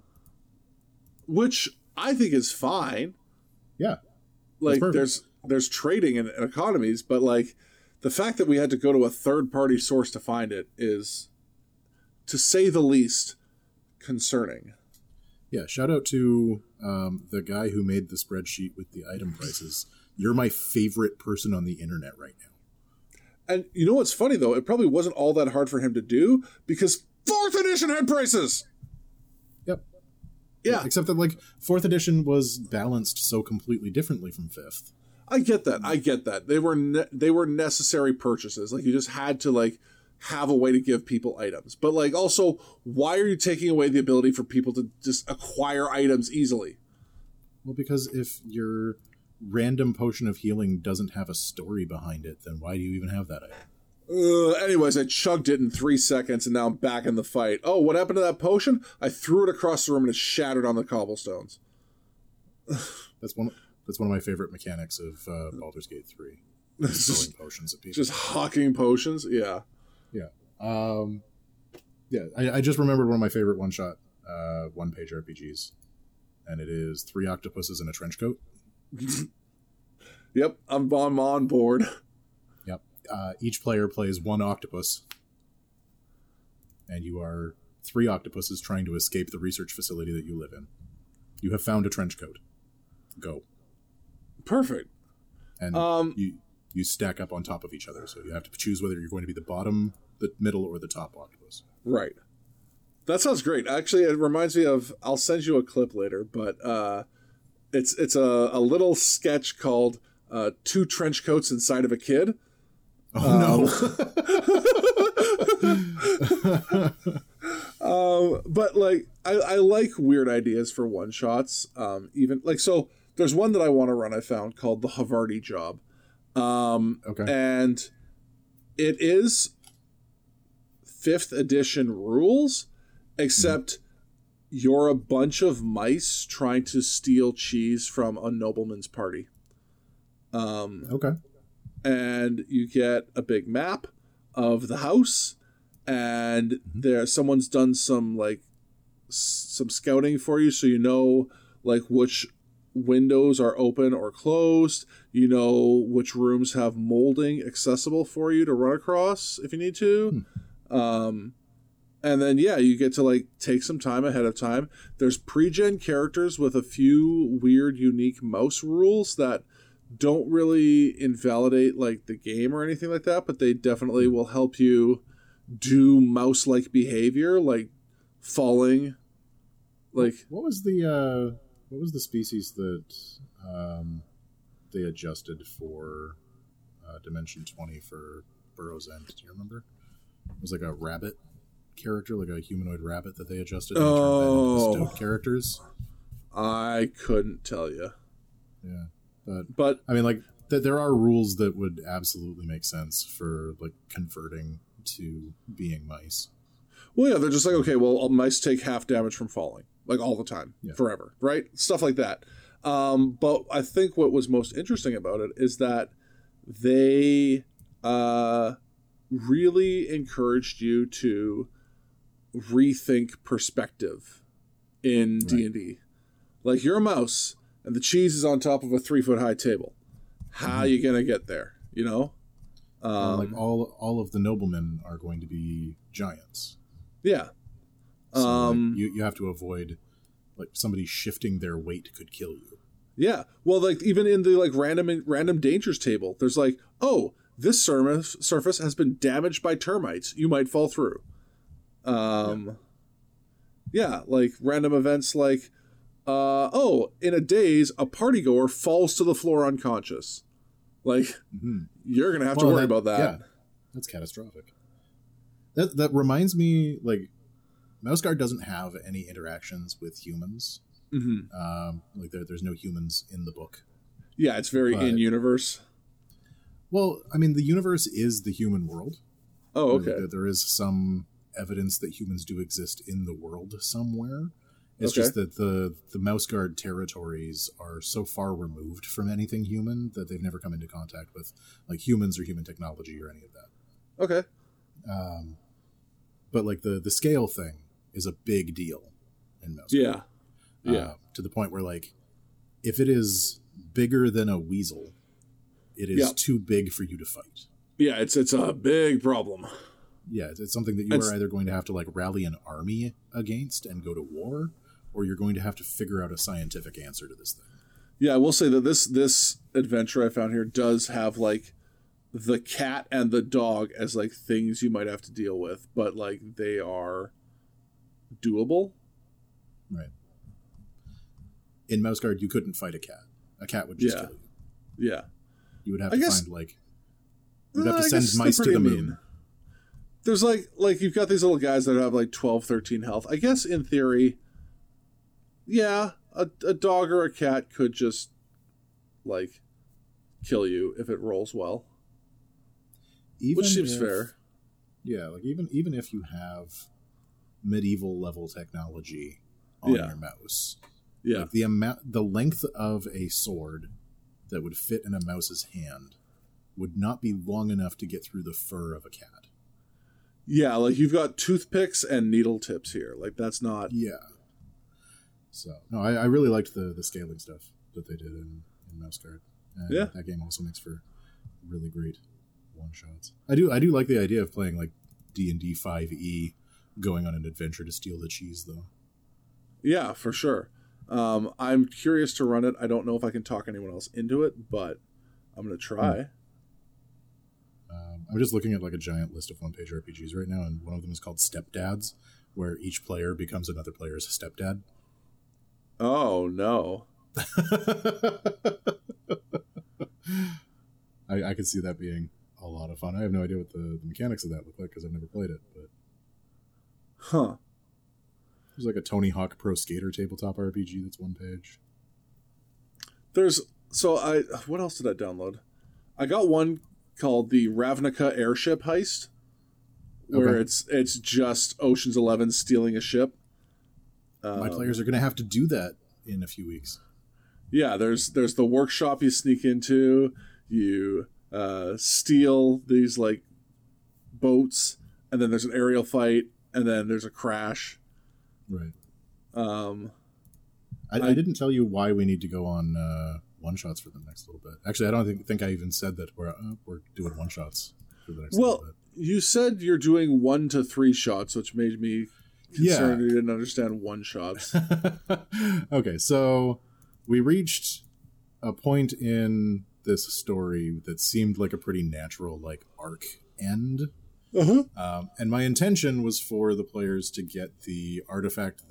Which I think is fine. Yeah. Like, there's there's trading and economies, but, like, the fact that we had to go to a third-party source to find it is, to say the least, concerning. Yeah, shout out to um, the guy who made the spreadsheet with the item prices. You're my favorite person on the internet right now. And you know what's funny, though? It probably wasn't all that hard for him to do, because fourth edition had prices! Yep. Yeah. yeah. Except that, like, fourth edition was balanced so completely differently from fifth. I get that. I get that. They were ne- they were necessary purchases. Like, you just had to, like, have a way to give people items. But, like, also, why are you taking away the ability for people to just acquire items easily? Well, because if your random potion of healing doesn't have a story behind it, then why do you even have that item? Uh, anyways, I chugged it in three seconds, and now I'm back in the fight. Oh, what happened to that potion? I threw it across the room, and it shattered on the cobblestones. That's one. That's one of my favorite mechanics of uh, Baldur's Gate three. Just potions at people. Just hawking potions, yeah, yeah, um, yeah. I, I just remembered one of my favorite one-shot, uh, one-page R P Gs, and it is three octopuses in a trench coat. Yep, I'm, I'm on board. Yep. Uh, each player plays one octopus, and you are three octopuses trying to escape the research facility that you live in. You have found a trench coat. Go. Perfect. And um, you you stack up on top of each other, so you have to choose whether you're going to be the bottom, the middle, or the top octopus. Right. That sounds great. Actually, it reminds me of, I'll send you a clip later, but uh, it's it's a, a little sketch called uh, Two Trench Coats Inside of a Kid. Oh, um, no. um, but, like, I, I like weird ideas for one-shots. Um, even, like, so... There's one that I want to run, I found, called the Havarti Job. Um, okay. And it is fifth edition rules, except mm-hmm. you're a bunch of mice trying to steal cheese from a nobleman's party. Um, okay. And you get a big map of the house, and mm-hmm. there someone's done some, like, s- some scouting for you, so you know, like, which windows are open or closed. You know which rooms have molding accessible for you to run across if you need to. Hmm. Um, and then, yeah, you get to, like, take some time ahead of time. There's pre-gen characters with a few weird, unique mouse rules that don't really invalidate, like, the game or anything like that, but they definitely will help you do mouse-like behavior, like falling. Like, what was the uh what was the species that um, they adjusted for uh, Dimension twenty for Burrow's End? Do you remember? It was like a rabbit character, like a humanoid rabbit that they adjusted and oh. turned that into stoat characters. I couldn't tell you. Yeah, but but I mean, like th- there are rules that would absolutely make sense for like converting to being mice. Well, yeah, they're just like, okay, well, mice take half damage from falling, like all the time, yeah. forever, right? Stuff like that. Um, but I think what was most interesting about it is that they uh, really encouraged you to rethink perspective in right. D and D. Like, you're a mouse, and the cheese is on top of a three-foot-high table. How mm-hmm. are you going to get there, you know? Um, well, like, all all of the noblemen are going to be giants. Yeah. So, um, like, you, you have to avoid, like, somebody shifting their weight could kill you. Yeah. Well, like, even in the, like, random random dangers table, there's like, oh, this surface, surface has been damaged by termites. You might fall through. Um, yeah. yeah, like, random events like, Uh, oh, in a daze, a partygoer falls to the floor unconscious. Like, mm-hmm. you're going to have well, to worry that, about that. Yeah, that's catastrophic. That that reminds me, like, Mouse Guard doesn't have any interactions with humans. Mm-hmm. Um, like, there, there's no humans in the book. Yeah, it's very but, in-universe. Well, I mean, the universe is the human world. Oh, okay. There, there is some evidence that humans do exist in the world somewhere. It's okay. just that the, the Mouse Guard territories are so far removed from anything human that they've never come into contact with, like, humans or human technology or any of that. Okay. Um, but, like, the, the scale thing is a big deal in Mouse yeah. Guard. Yeah. Uh, to the point where, like, if it is bigger than a weasel, it is yeah. too big for you to fight. Yeah, it's it's a big problem. Yeah, it's, it's something that you it's, are either going to have to, like, rally an army against and go to war, or you're going to have to figure out a scientific answer to this thing. Yeah, I will say that this this adventure I found here does have, like, the cat and the dog as, like, things you might have to deal with, but, like, they are doable. Right. In Mouse Guard, you couldn't fight a cat. A cat would just yeah. kill you. Yeah. You would have I to guess, find, like... You'd have uh, to send mice to the moon. Mean. There's, like, like, you've got these little guys that have, like, twelve, thirteen health. I guess, in theory... Yeah, a, a dog or a cat could just, like, kill you if it rolls well. Even Which seems if, fair. Yeah, like, even even if you have medieval level technology on yeah. your mouse, yeah, like the amount, the length of a sword that would fit in a mouse's hand would not be long enough to get through the fur of a cat. Yeah, like, you've got toothpicks and needle tips here. Like, that's not... Yeah. So, no, I, I really liked the, the scaling stuff that they did in, in Mouse Guard. And yeah. that game also makes for really great one-shots. I do I do like the idea of playing, like, D and D five E, going on an adventure to steal the cheese, though. Yeah, for sure. Um, I'm curious to run it. I don't know if I can talk anyone else into it, but I'm going to try. Hmm. Um, I'm just looking at, like, a giant list of one-page R P Gs right now, and one of them is called Stepdads, where each player becomes another player's stepdad. Oh, no. I, I could see that being a lot of fun. I have no idea what the, the mechanics of that look like because I've never played it. But Huh. There's like a Tony Hawk Pro Skater tabletop R P G that's one page. There's... So, I... What else did I download? I got one called the Ravnica Airship Heist, where okay. it's it's just Ocean's Eleven stealing a ship. My um, players are going to have to do that in a few weeks. Yeah, there's there's the workshop you sneak into. You uh, steal these, like, boats, and then there's an aerial fight, and then there's a crash. Right. Um, I, I, I didn't tell you why we need to go on uh, one-shots for the next little bit. Actually, I don't think, think I even said that we're, uh, we're doing one-shots for the next well, little bit. Well, you said you're doing one to three shots, which made me... concerned yeah. you didn't understand one shots. Okay, so we reached a point in this story that seemed like a pretty natural, like, arc end. Uh-huh. Um, and my intention was for the players to get the artifact that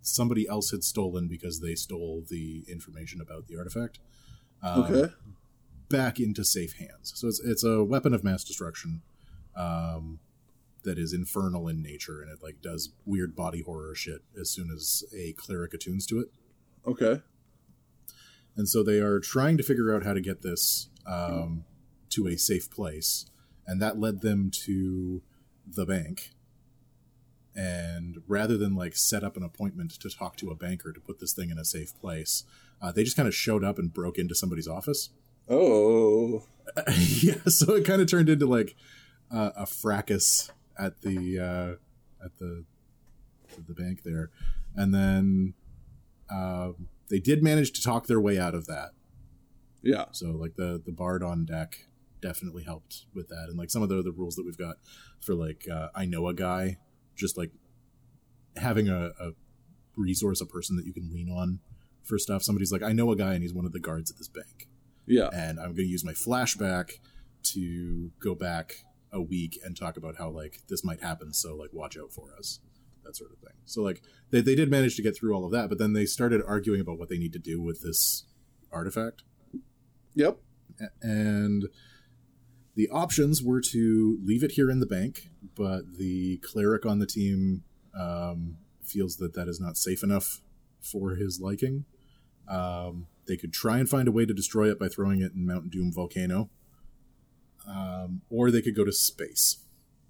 somebody else had stolen because they stole the information about the artifact. Um, Okay. Back into safe hands. So it's it's a weapon of mass destruction um, that is infernal in nature, and it like does weird body horror shit as soon as a cleric attunes to it. Okay. And so they are trying to figure out how to get this um, to a safe place. And that led them to the bank. And rather than like set up an appointment to talk to a banker to put this thing in a safe place, uh, they just kind of showed up and broke into somebody's office. Oh. Yeah, so it kind of turned into like uh, a fracas at the uh, at the at the bank there. And then um, they did manage to talk their way out of that. Yeah. So like the the bard on deck definitely helped with that, and like some of the the rules that we've got for like uh, I know a guy, just like having a, a resource, a person that you can lean on for stuff. Somebody's like, I know a guy and he's one of the guards at this bank. Yeah. And I'm going to use my flashback to go back a week and talk about how like this might happen. So like watch out for us. That sort of thing. So like they, they did manage to get through all of that, but then they started arguing about what they need to do with this artifact. Yep. And the options were to leave it here in the bank, but the cleric on the team um, feels that that is not safe enough for his liking. Um, they could try and find a way to destroy it by throwing it in Mount Doom volcano, um, or they could go to space.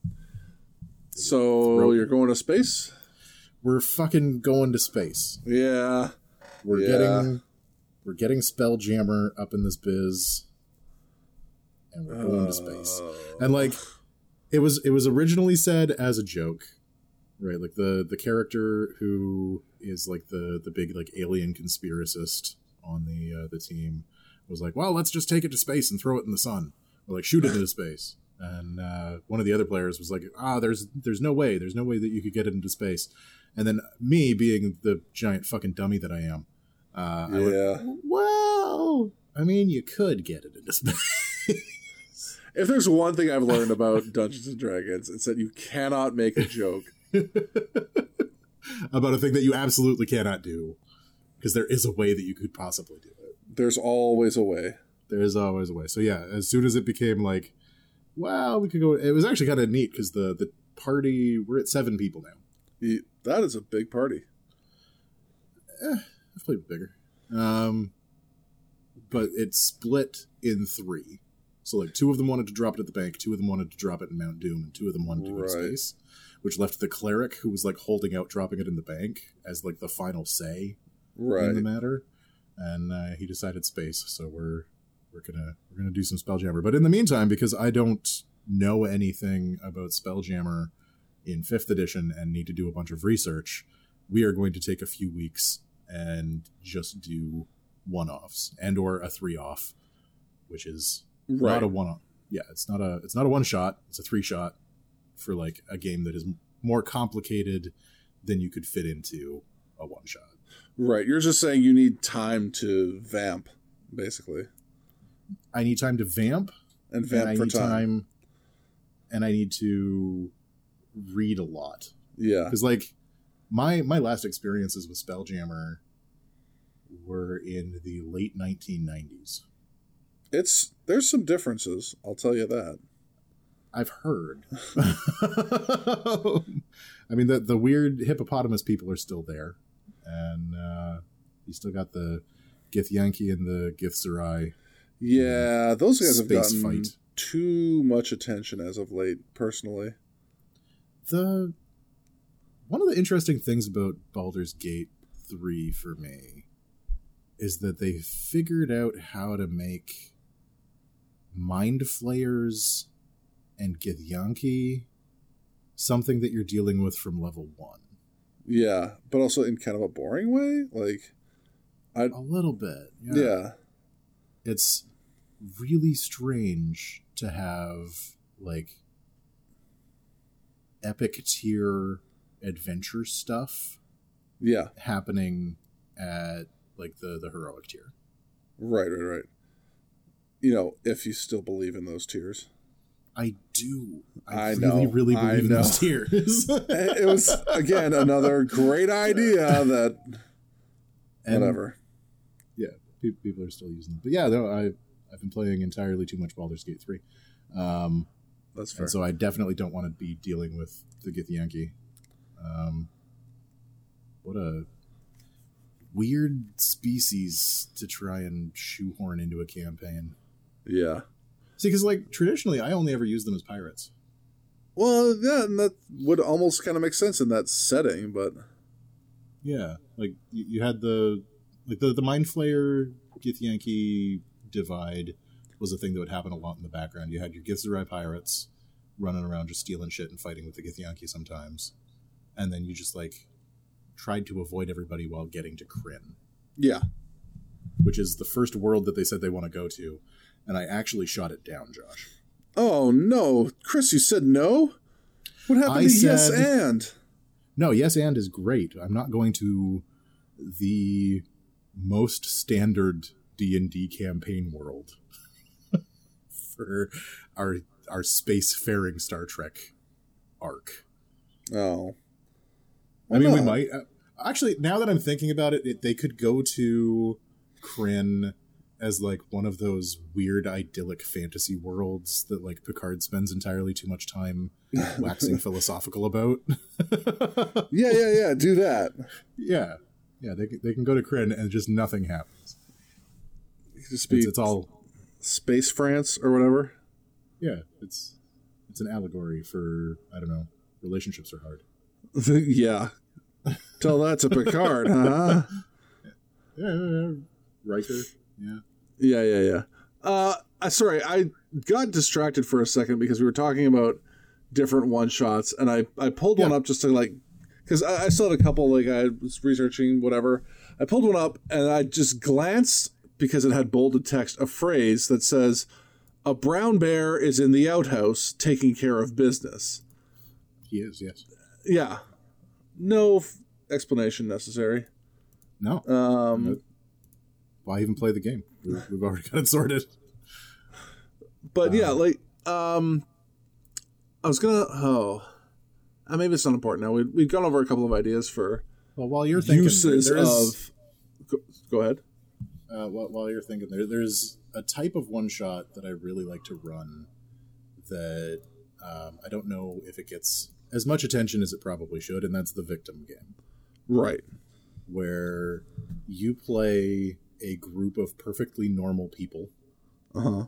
So Throw- you're going to space? We're fucking going to space. Yeah. We're Yeah. getting we're getting Spelljammer up in this biz, and we're going to space. Uh, And like, it was it was originally said as a joke, right? Like the the character who is like the the big like alien conspiracist on the uh, the team was like, well, let's just take it to space and throw it in the sun, or like shoot it into space. And uh, one of the other players was like, ah, there's there's no way, there's no way that you could get it into space. And then me, being the giant fucking dummy that I am, uh, I went, yeah. well, I mean, you could get it into space. If there's one thing I've learned about Dungeons and Dragons, it's that you cannot make a joke. About a thing that you absolutely cannot do, because there is a way that you could possibly do it. There's always a way. There is always a way. So yeah, as soon as it became like, wow, we could go. It was actually kind of neat because the the party, we're at seven people now. You, that is a big party. Eh, I've played bigger, um, but it's split in three. So like two of them wanted to drop it at the bank, two of them wanted to drop it in Mount Doom, and two of them wanted to go to Right. space, which left the cleric who was like holding out dropping it in the bank as like the final say in Right. the matter, and uh, he decided space. So we're we're gonna we're gonna do some Spelljammer. But in the meantime, because I don't know anything about Spelljammer in fifth edition and need to do a bunch of research, we are going to take a few weeks and just do one-offs and or a three-off, which is Right. not a one-off. Yeah, it's not a it's not a one-shot. It's a three-shot for like a game that is more complicated than you could fit into a one-shot. Right. You're just saying you need time to vamp, basically. I need time to vamp, And and vamp I for need time. time, and I need to read a lot. Yeah. Because like my my last experiences with Spelljammer were in the late nineteen nineties. It's there's some differences, I'll tell you that. I've heard. I mean, the the weird hippopotamus people are still there, and uh, you still got the Githyanki and the Githzerai. Yeah, those guys have Space gotten fight. too much attention as of late, personally. The one of the interesting things about Baldur's Gate three for me is that they figured out how to make Mind Flayers and Githyanki something that you're dealing with from level one. Yeah, but also in kind of a boring way. Like, I A little bit. yeah, It's really strange to have like epic tier adventure stuff yeah, happening at like the the heroic tier. right, right, right. You know, if you still believe in those tiers. I do. I, I really, know. really I believe in know. those tiers. It was, again, another great idea that, And, whatever. Yeah, pe- people are still using it. But yeah, though, I, I've been playing entirely too much Baldur's Gate three. Um, That's fair. and so I definitely don't want to be dealing with the Githyanki. Um, what a weird species to try and shoehorn into a campaign. Yeah. See, because like traditionally, I only ever use them as pirates. Well, yeah, and that would almost kind of make sense in that setting, but Yeah, like you, you had the like the the Mind Flayer Githyanki divide was a thing that would happen a lot in the background. You had your Githzerai pirates running around just stealing shit and fighting with the Githyanki sometimes, and then you just like tried to avoid everybody while getting to Krynn, yeah. which is the first world that they said they want to go to, and I actually shot it down, Josh. Oh, no. Chris, you said no? What happened I to said- yes and? No, Yes and is great. I'm not going to the most standard D and D campaign world for our our spacefaring Star Trek arc. Oh. I mean, we not? might uh, actually. Now that I'm thinking about it, it, they could go to Krynn as like one of those weird idyllic fantasy worlds that like Picard spends entirely too much time waxing philosophical about. Yeah, yeah, yeah. Do that. Yeah, yeah, they they can go to Krynn and just nothing happens. It could just be It's, it's all Space France or whatever. yeah. It's it's an allegory for I don't know. Relationships are hard. Yeah. Tell that to Picard, huh? Yeah, yeah, yeah. Riker. Yeah. Yeah, yeah, yeah. Uh, I sorry, I got distracted for a second because we were talking about different one shots, and I I pulled one Yeah. up just to like, because I, I still had a couple like I was researching whatever. I pulled one up and I just glanced because it had bolded text a phrase that says, "A brown bear is in the outhouse taking care of business." He is. Yes. Yeah, no f- explanation necessary. No. Um, Why even play the game? We've, we've already got it sorted. But yeah, Um, like, um, I was gonna, oh, uh, maybe it's not important now. We, we've gone over a couple of ideas for Well, while you're thinking, uses there is, of, go, go ahead. uh, while, while you're thinking, there, there's a type of one shot that I really like to run that um, I don't know if it gets as much attention as it probably should, and that's the victim game, Right. where you play a group of perfectly normal people, Uh-huh.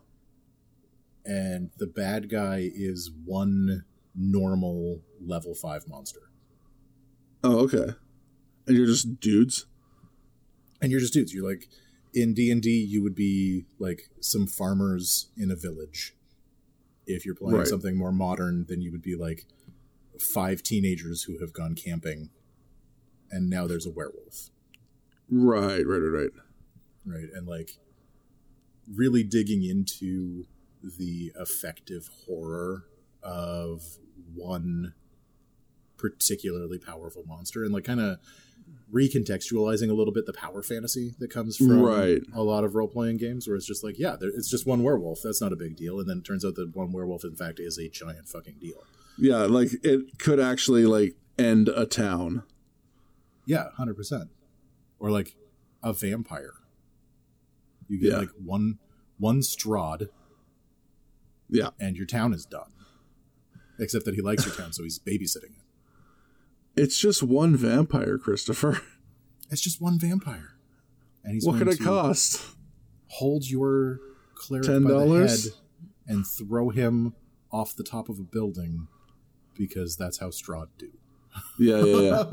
and the bad guy is one normal level five monster. Oh, okay. And you're just dudes? And you're just dudes. You're like, in D and D, you would be like some farmers in a village. If you're playing Right. something more modern, then you would be like five teenagers who have gone camping, and now there's a werewolf. Right, right, right, right. Right. And like really digging into the effective horror of one particularly powerful monster, and like kind of recontextualizing a little bit the power fantasy that comes from Right. a lot of role-playing games, where it's just like, yeah, there, it's just one werewolf, that's not a big deal, and then it turns out that one werewolf in fact is a giant fucking deal. Yeah, like, it could actually, like, end a town. Yeah, one hundred percent. Or like a vampire. You get Yeah. like one one Strahd, Yeah. and your town is done. Except that he likes your town, so he's babysitting it. It's just one vampire, Christopher. It's just one vampire. And he's What going could it to cost? hold your cleric ten by the dollars? head and throw him off the top of a building, because that's how Strahd do. Yeah, yeah, yeah.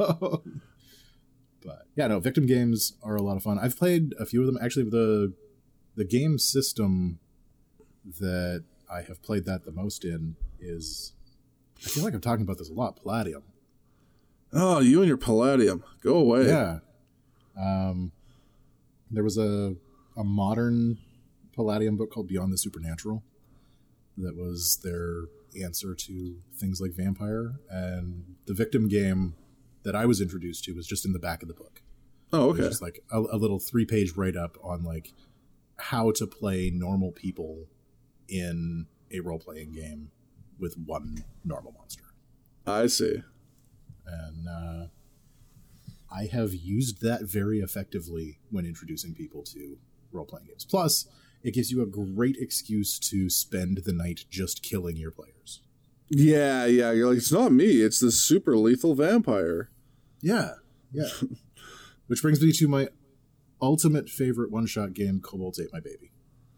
But yeah, no, victim games are a lot of fun. I've played a few of them. Actually, the the game system that I have played that the most in is, I feel like I'm talking about this a lot, Palladium. Oh, you and your Palladium. Go away. Yeah. Um, there was a a modern Palladium book called Beyond the Supernatural that was their answer to things like Vampire, and the victim game that I was introduced to was just in the back of the book. Oh, It was okay. just like a, a little three-page write-up on like how to play normal people in a role-playing game with one normal monster. I see. And uh, I have used that very effectively when introducing people to role-playing games. Plus, it gives you a great excuse to spend the night just killing your players. Yeah, yeah. You're like, it's not me. It's this super lethal vampire. Yeah, yeah. Which brings me to my ultimate favorite one-shot game, Kobolds Ate My Baby.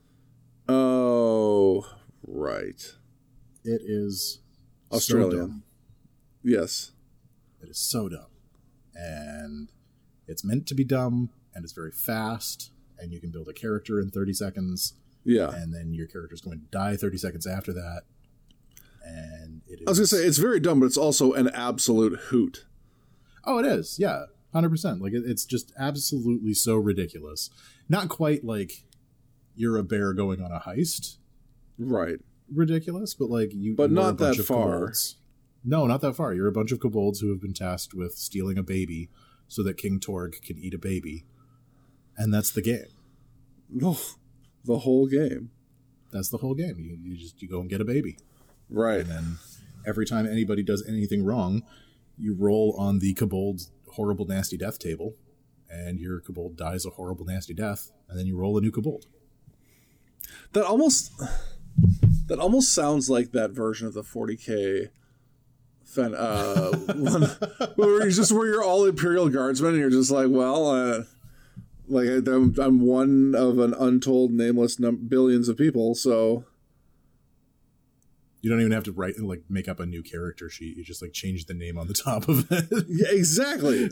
Oh, right. It is Australian. So dumb. Yes. It is so dumb. And it's meant to be dumb, and it's very fast, and you can build a character in thirty seconds. Yeah. And then your character's going to die thirty seconds after that. And it is... I was going to say, it's very dumb, but it's also an absolute hoot. Oh, it is. Yeah. one hundred percent. Like, it, it's just absolutely so ridiculous. Not quite like you're a bear going on a heist. Right. Ridiculous, but like you... But you not that far. Kobolds. No, not that far. You're a bunch of kobolds who have been tasked with stealing a baby so that King Torg can eat a baby. And that's the game. Oh, the whole game. That's the whole game. You, you just you go and get a baby. Right. And then every time anybody does anything wrong, you roll on the kobold horrible nasty death table, and your kobold dies a horrible nasty death, and then you roll a new kobold. That almost that almost sounds like that version of the forty K fan, uh, one where you just where you're all Imperial Guardsmen and you're just like, well, uh, like I'm, I'm one of an untold nameless num- billions of people, so you don't even have to write and like make up a new character sheet. You just like change the name on the top of it. Yeah, exactly.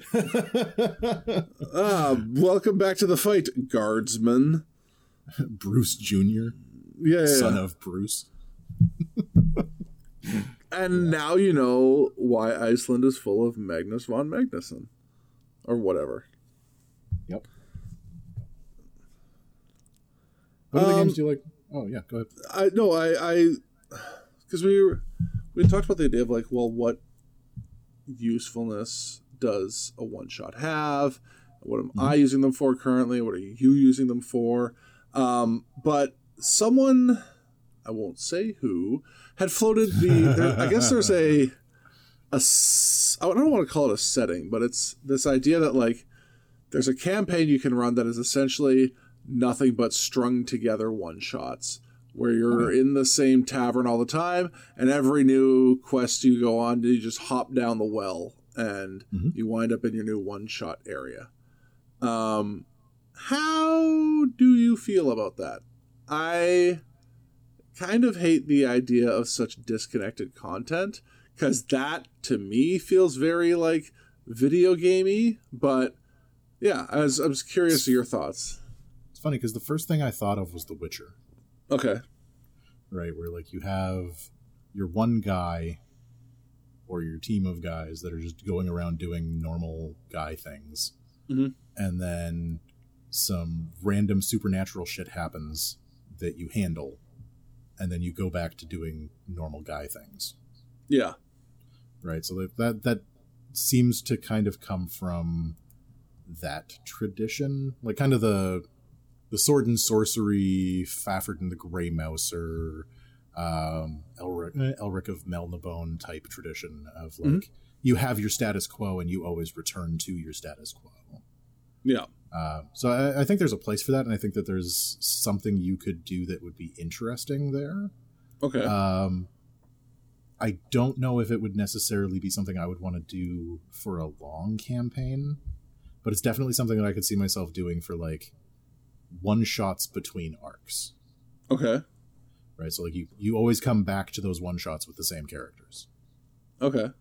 ah, welcome back to the fight, Guardsman. Bruce Junior Yeah, yeah, son yeah. of Bruce. And yeah. Now you know why Iceland is full of Magnus von Magnusson. Or whatever. Yep. What other um, games do you like? Oh, yeah, go ahead. I No, I... I because we were, we talked about the idea of like, well, what usefulness does a one-shot have? What am mm-hmm. I using them for currently? What are you using them for? Um, but someone, I won't say who, had floated the... There, I guess there's a... a I don't want to call it a setting, but it's this idea that like there's a campaign you can run that is essentially nothing but strung together one-shots, where you're in the same tavern all the time, and every new quest you go on, you just hop down the well, and mm-hmm. you wind up in your new one-shot area. Um, how do you feel about that? I kind of hate the idea of such disconnected content, because that, to me, feels very, like, video gamey, but, yeah, I was, I was curious of your thoughts. It's funny, because the first thing I thought of was The Witcher. Okay. Right, where like you have your one guy or your team of guys that are just going around doing normal guy things. Mm-hmm. And then some random supernatural shit happens that you handle. And then you go back to doing normal guy things. Yeah. Right, so that that, that seems to kind of come from that tradition. Like kind of the... the sword and sorcery, Fafhrd and the Grey Mouser, um, Elric, Elric of Melnibone type tradition of like, mm-hmm. you have your status quo and you always return to your status quo. Yeah. Uh, so I, I think there's a place for that, and I think that there's something you could do that would be interesting there. Okay. Um, I don't know if it would necessarily be something I would want to do for a long campaign, but it's definitely something that I could see myself doing for like one shots between arcs. Okay. Right, so like you, you always come back to those one shots with the same characters. Okay.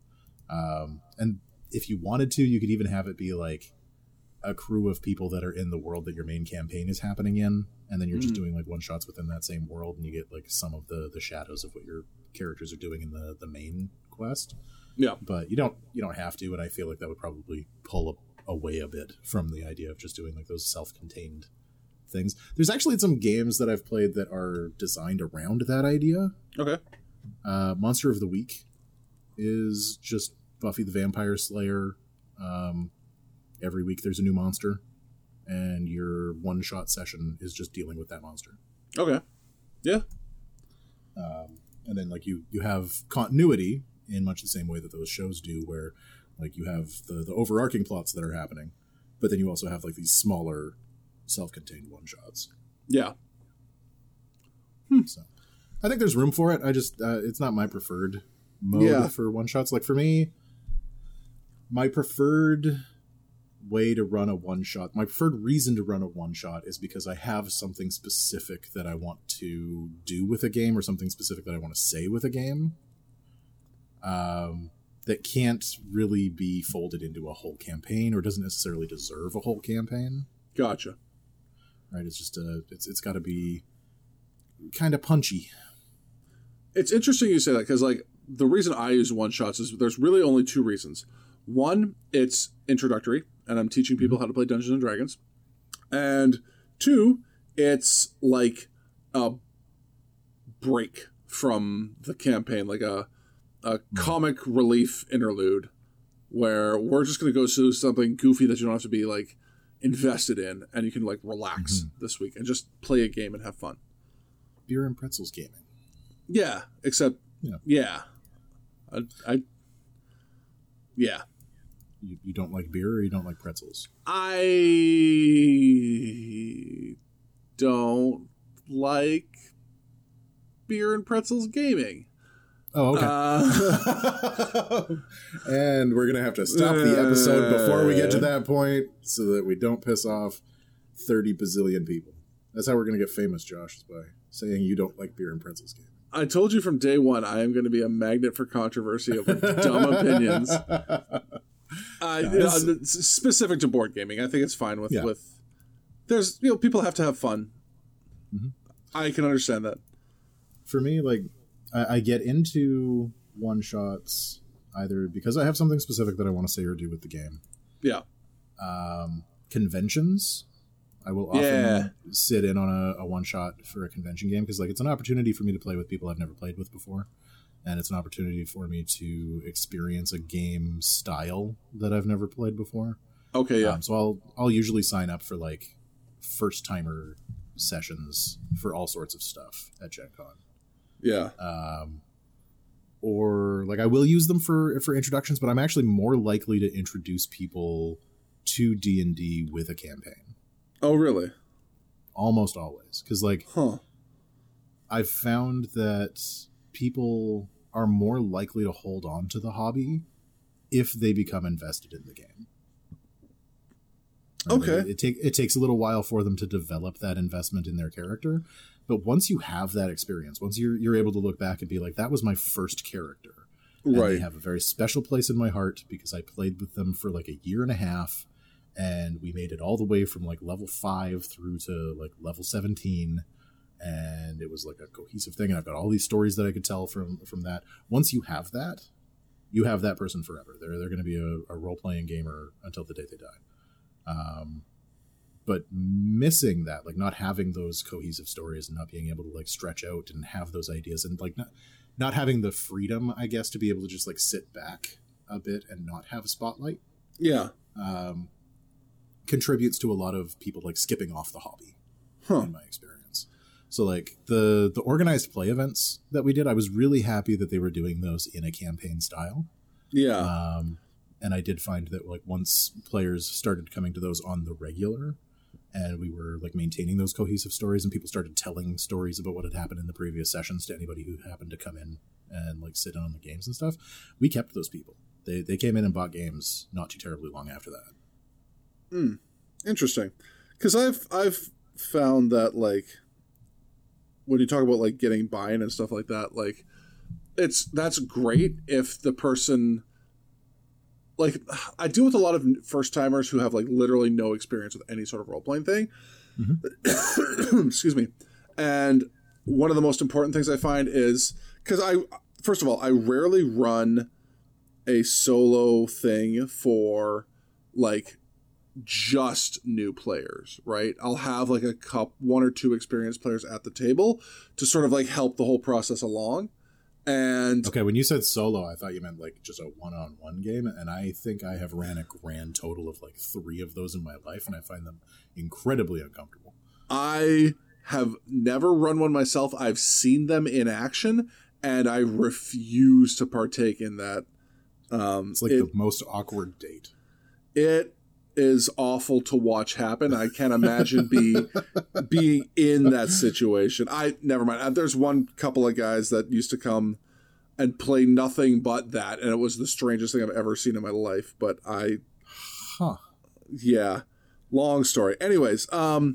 Um, and if you wanted to, you could even have it be like a crew of people that are in the world that your main campaign is happening in, and then you're mm. just doing like one shots within that same world, and you get like some of the the shadows of what your characters are doing in the the main quest. Yeah. But you don't you don't have to, and I feel like that would probably pull a, away a bit from the idea of just doing like those self-contained things. There's actually some games that I've played that are designed around that idea. Okay. Uh, Monster of the Week is just Buffy the Vampire Slayer. Um, every week there's a new monster, and your one-shot session is just dealing with that monster. Okay. Yeah. Um, and then like you you have continuity in much the same way that those shows do, where like you have the the overarching plots that are happening, but then you also have like these smaller self-contained one shots. Yeah. Hmm. So I think there's room for it. I just uh, it's not my preferred mode Yeah. for one shots. Like for me, my preferred way to run a one shot, my preferred reason to run a one shot is because I have something specific that I want to do with a game, or something specific that I want to say with a game. Um, that can't really be folded into a whole campaign, or doesn't necessarily deserve a whole campaign. Gotcha. Right? It's just a, it's it's got to be kind of punchy. It's interesting you say that, because like the reason I use one shots is there's really only two reasons. One, it's introductory, and I'm teaching people how to play Dungeons and Dragons. And two, it's like a break from the campaign, like a a comic relief interlude where we're just going to go to something goofy that you don't have to be like invested in, and you can like relax mm-hmm. this week and just play a game and have fun. Beer and pretzels gaming. Yeah, except yeah, yeah, I, I yeah. You, you don't like beer, or you don't like pretzels? I don't like beer and pretzels gaming. Oh, okay. Uh, and we're going to have to stop the episode before we get to that point so that we don't piss off thirty bazillion people. That's how we're going to get famous, Josh, is by saying you don't like beer and pretzels gaming. I told you from day one I am going to be a magnet for controversy over dumb opinions. Uh, you know, specific to board gaming, I think it's fine with, yeah. with there's, you know, people have to have fun. Mm-hmm. I can understand that. For me, like, I, I get into one shots either because I have something specific that I want to say or do with the game. Yeah. Um, conventions. I will often yeah. sit in on a, a one shot for a convention game because, like, it's an opportunity for me to play with people I've never played with before. And it's an opportunity for me to experience a game style that I've never played before. Okay, yeah. Um, so I'll I'll usually sign up for like first timer sessions for all sorts of stuff at Gen Con. Yeah. Um, or like I will use them for for introductions, but I'm actually more likely to introduce people to D and D with a campaign. Oh, really? Almost always, because like, huh? I've found that people are more likely to hold on to the hobby if they become invested in the game. Okay. It, it, take, it takes a little while for them to develop that investment in their character, but once you have that experience, once you're you're able to look back and be like, that was my first character. And right. they have a very special place in my heart because I played with them for like a year and a half, and we made it all the way from like level five through to like level seventeen. And it was like a cohesive thing, and I've got all these stories that I could tell from from that. Once you have that, you have that person forever. They're they're going to be a, a role playing gamer until the day they die. Um, but missing that, like not having those cohesive stories and not being able to like stretch out and have those ideas, and like not not having the freedom, I guess, to be able to just like sit back a bit and not have a spotlight. Yeah, um, contributes to a lot of people like skipping off the hobby. Huh. In my experience. So like the the organized play events that we did, I was really happy that they were doing those in a campaign style. Yeah. Um, and I did find that like once players started coming to those on the regular, and we were like maintaining those cohesive stories, and people started telling stories about what had happened in the previous sessions to anybody who happened to come in and like sit in on the games and stuff, we kept those people. They they came in and bought games not too terribly long after that. Hmm. Interesting. Because I've I've found that like, when you talk about like getting buy-in and stuff like that, like it's that's great if the person, like I deal with a lot of first timers who have like literally no experience with any sort of role-playing thing. Mm-hmm. Excuse me. And one of the most important things I find is because I first of all I rarely run a solo thing for like just new players, right? I'll have like a cup one or two experienced players at the table to sort of like help the whole process along. And okay, when you said solo, I thought you meant like just a one-on-one game, and I think I have ran a grand total of like three of those in my life, and I find them incredibly uncomfortable. I have never run one myself. I've seen them in action, and I refuse to partake in that. Um, it's like it, the most awkward date. It is awful to watch happen. I can't imagine be being in that situation. I never mind. There's one couple of guys that used to come and play nothing but that, and it was the strangest thing I've ever seen in my life. But I, huh? Yeah, long story. Anyways, um,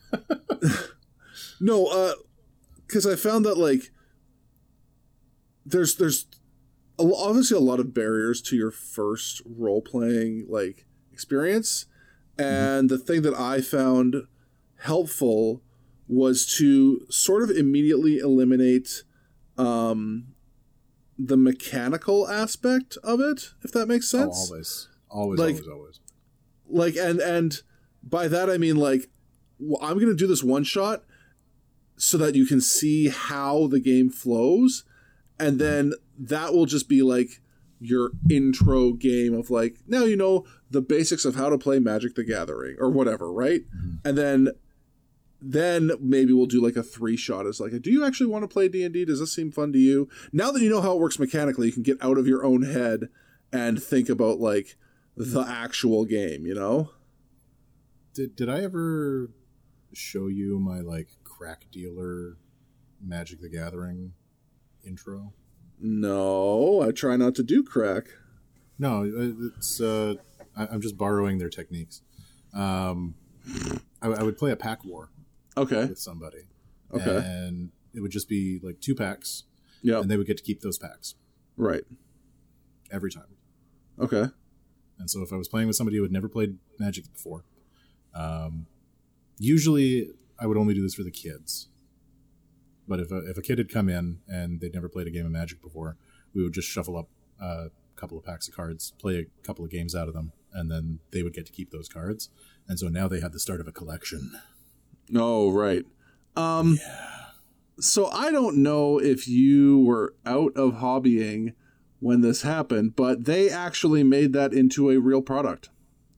no, uh, because I found that like there's there's obviously a lot of barriers to your first role playing like experience, and mm-hmm. the thing that I found helpful was to sort of immediately eliminate um, the mechanical aspect of it, if that makes sense. Oh, always, always, like, always, always. Like, and and by that I mean like, well, I'm going to do this one shot so that you can see how the game flows, and then that will just be like your intro game of like, now you know the basics of how to play Magic the Gathering or whatever, right? Mm-hmm. And then then maybe we'll do like a three shot as like, do you actually want to play D and D? Does this seem fun to you? Now that you know how it works mechanically, you can get out of your own head and think about like the actual game, you know? Did did I ever show you my like crack dealer Magic the Gathering intro? No, I try not to do crack. No, it's uh, I, I'm just borrowing their techniques. Um, I, I would play a pack war, okay, with somebody, okay, and it would just be like two packs, yeah, and they would get to keep those packs, right, every time. Okay, and so if I was playing with somebody who had never played Magic before, um, usually I would only do this for the kids. But if a, if a kid had come in and they'd never played a game of Magic before, we would just shuffle up a couple of packs of cards, play a couple of games out of them, and then they would get to keep those cards. And so now they had the start of a collection. Oh, right. Um, yeah. So I don't know if you were out of hobbying when this happened, but they actually made that into a real product.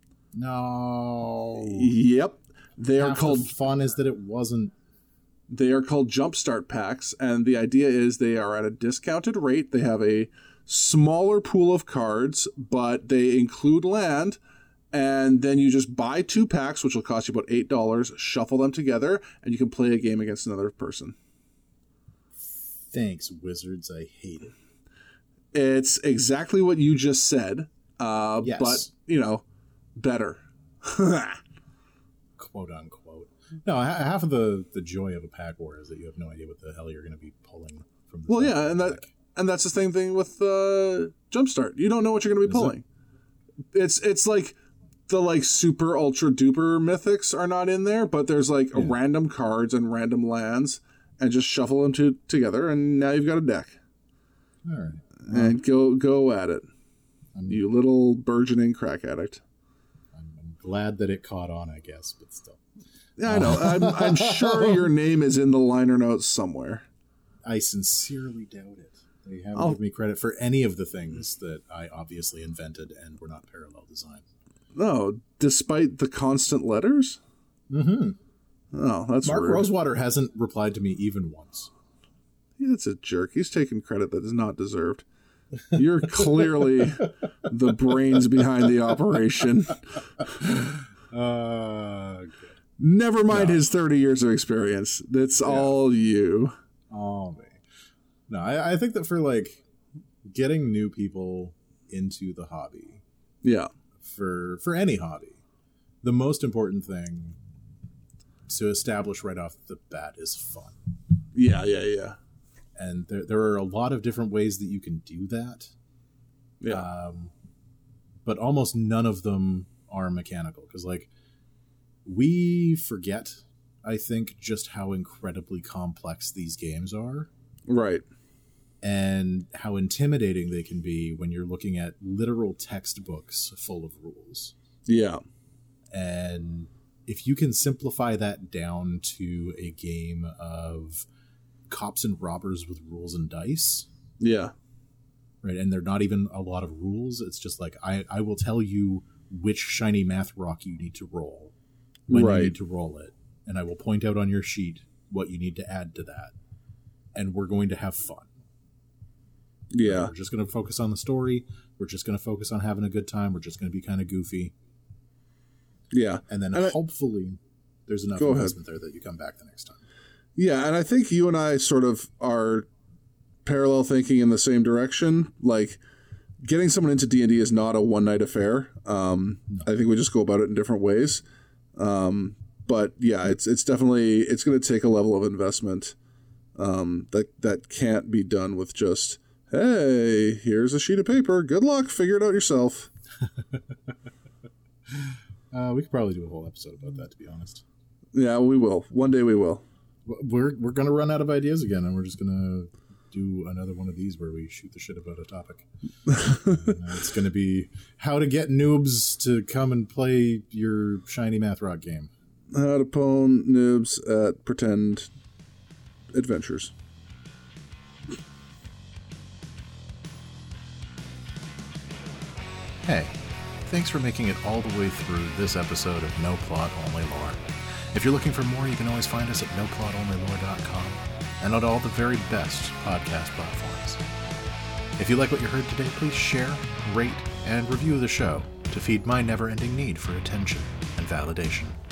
No. Yep. They Half are called... the fun is that it wasn't... They are called Jumpstart Packs, and the idea is they are at a discounted rate. They have a smaller pool of cards, but they include land, and then you just buy two packs, which will cost you about eight dollars, shuffle them together, and you can play a game against another person. Thanks, Wizards. I hate it. It's exactly what you just said, uh, yes. but, you know, better. Quote unquote. No, half of the, the joy of a pack war is that you have no idea what the hell you're going to be pulling from the Well, yeah, and that deck. and that's the same thing with uh, Jumpstart. You don't know what you're going to be is pulling. It? It's it's like the like super ultra duper mythics are not in there, but there's like yeah. random cards and random lands, and just shuffle them to, together, and now you've got a deck. All right, well, and go go at it, I'm, you little burgeoning crack addict. I'm, I'm glad that it caught on, I guess, but still. Yeah, I know. I'm, I'm sure your name is in the liner notes somewhere. I sincerely doubt it. They haven't I'll, given me credit for any of the things that I obviously invented and were not parallel design. No, despite the constant letters? Mm-hmm. Oh, that's Mark rude. Rosewater hasn't replied to me even once. He's a jerk. He's taking credit that is not deserved. You're clearly the brains behind the operation. Uh, good. Never mind no. his thirty years of experience. That's yeah. all you. Oh, man. No, I, I think that for, like, getting new people into the hobby. Yeah. For for any hobby, the most important thing to establish right off the bat is fun. Yeah, yeah, yeah. And there, there are a lot of different ways that you can do that. Yeah. Um, but almost none of them are mechanical. Because, like, we forget, I think, just how incredibly complex these games are. Right. And how intimidating they can be when you're looking at literal textbooks full of rules. Yeah. And if you can simplify that down to a game of cops and robbers with rules and dice. Yeah. Right. And they're not even a lot of rules. It's just like, I, I will tell you which shiny math rock you need to roll. When right. you need to roll it, and I will point out on your sheet what you need to add to that, and we're going to have fun. Yeah. We're just going to focus on the story. We're just going to focus on having a good time. We're just going to be kind of goofy. Yeah. And then and hopefully I, there's enough investment there that you come back the next time. Yeah, and I think you and I sort of are parallel thinking in the same direction. Like, getting someone into D and D is not a one-night affair. Um, no. I think we just go about it in different ways. Um, but yeah, it's it's definitely, it's going to take a level of investment um, that, that can't be done with just, hey, here's a sheet of paper. Good luck. Figure it out yourself. uh, we could probably do a whole episode about that, to be honest. Yeah, we will. One day we will. We're we're going to run out of ideas again, and we're just going to do another one of these where we shoot the shit about a topic. uh, it's going to be how to get noobs to come and play your shiny math rock game. How to pwn noobs at pretend adventures. Hey, thanks for making it all the way through this episode of No Plot Only Lore. If you're looking for more, you can always find us at no plot only lore dot com and on all the very best podcast platforms. If you like what you heard today, please share, rate, and review the show to feed my never-ending need for attention and validation.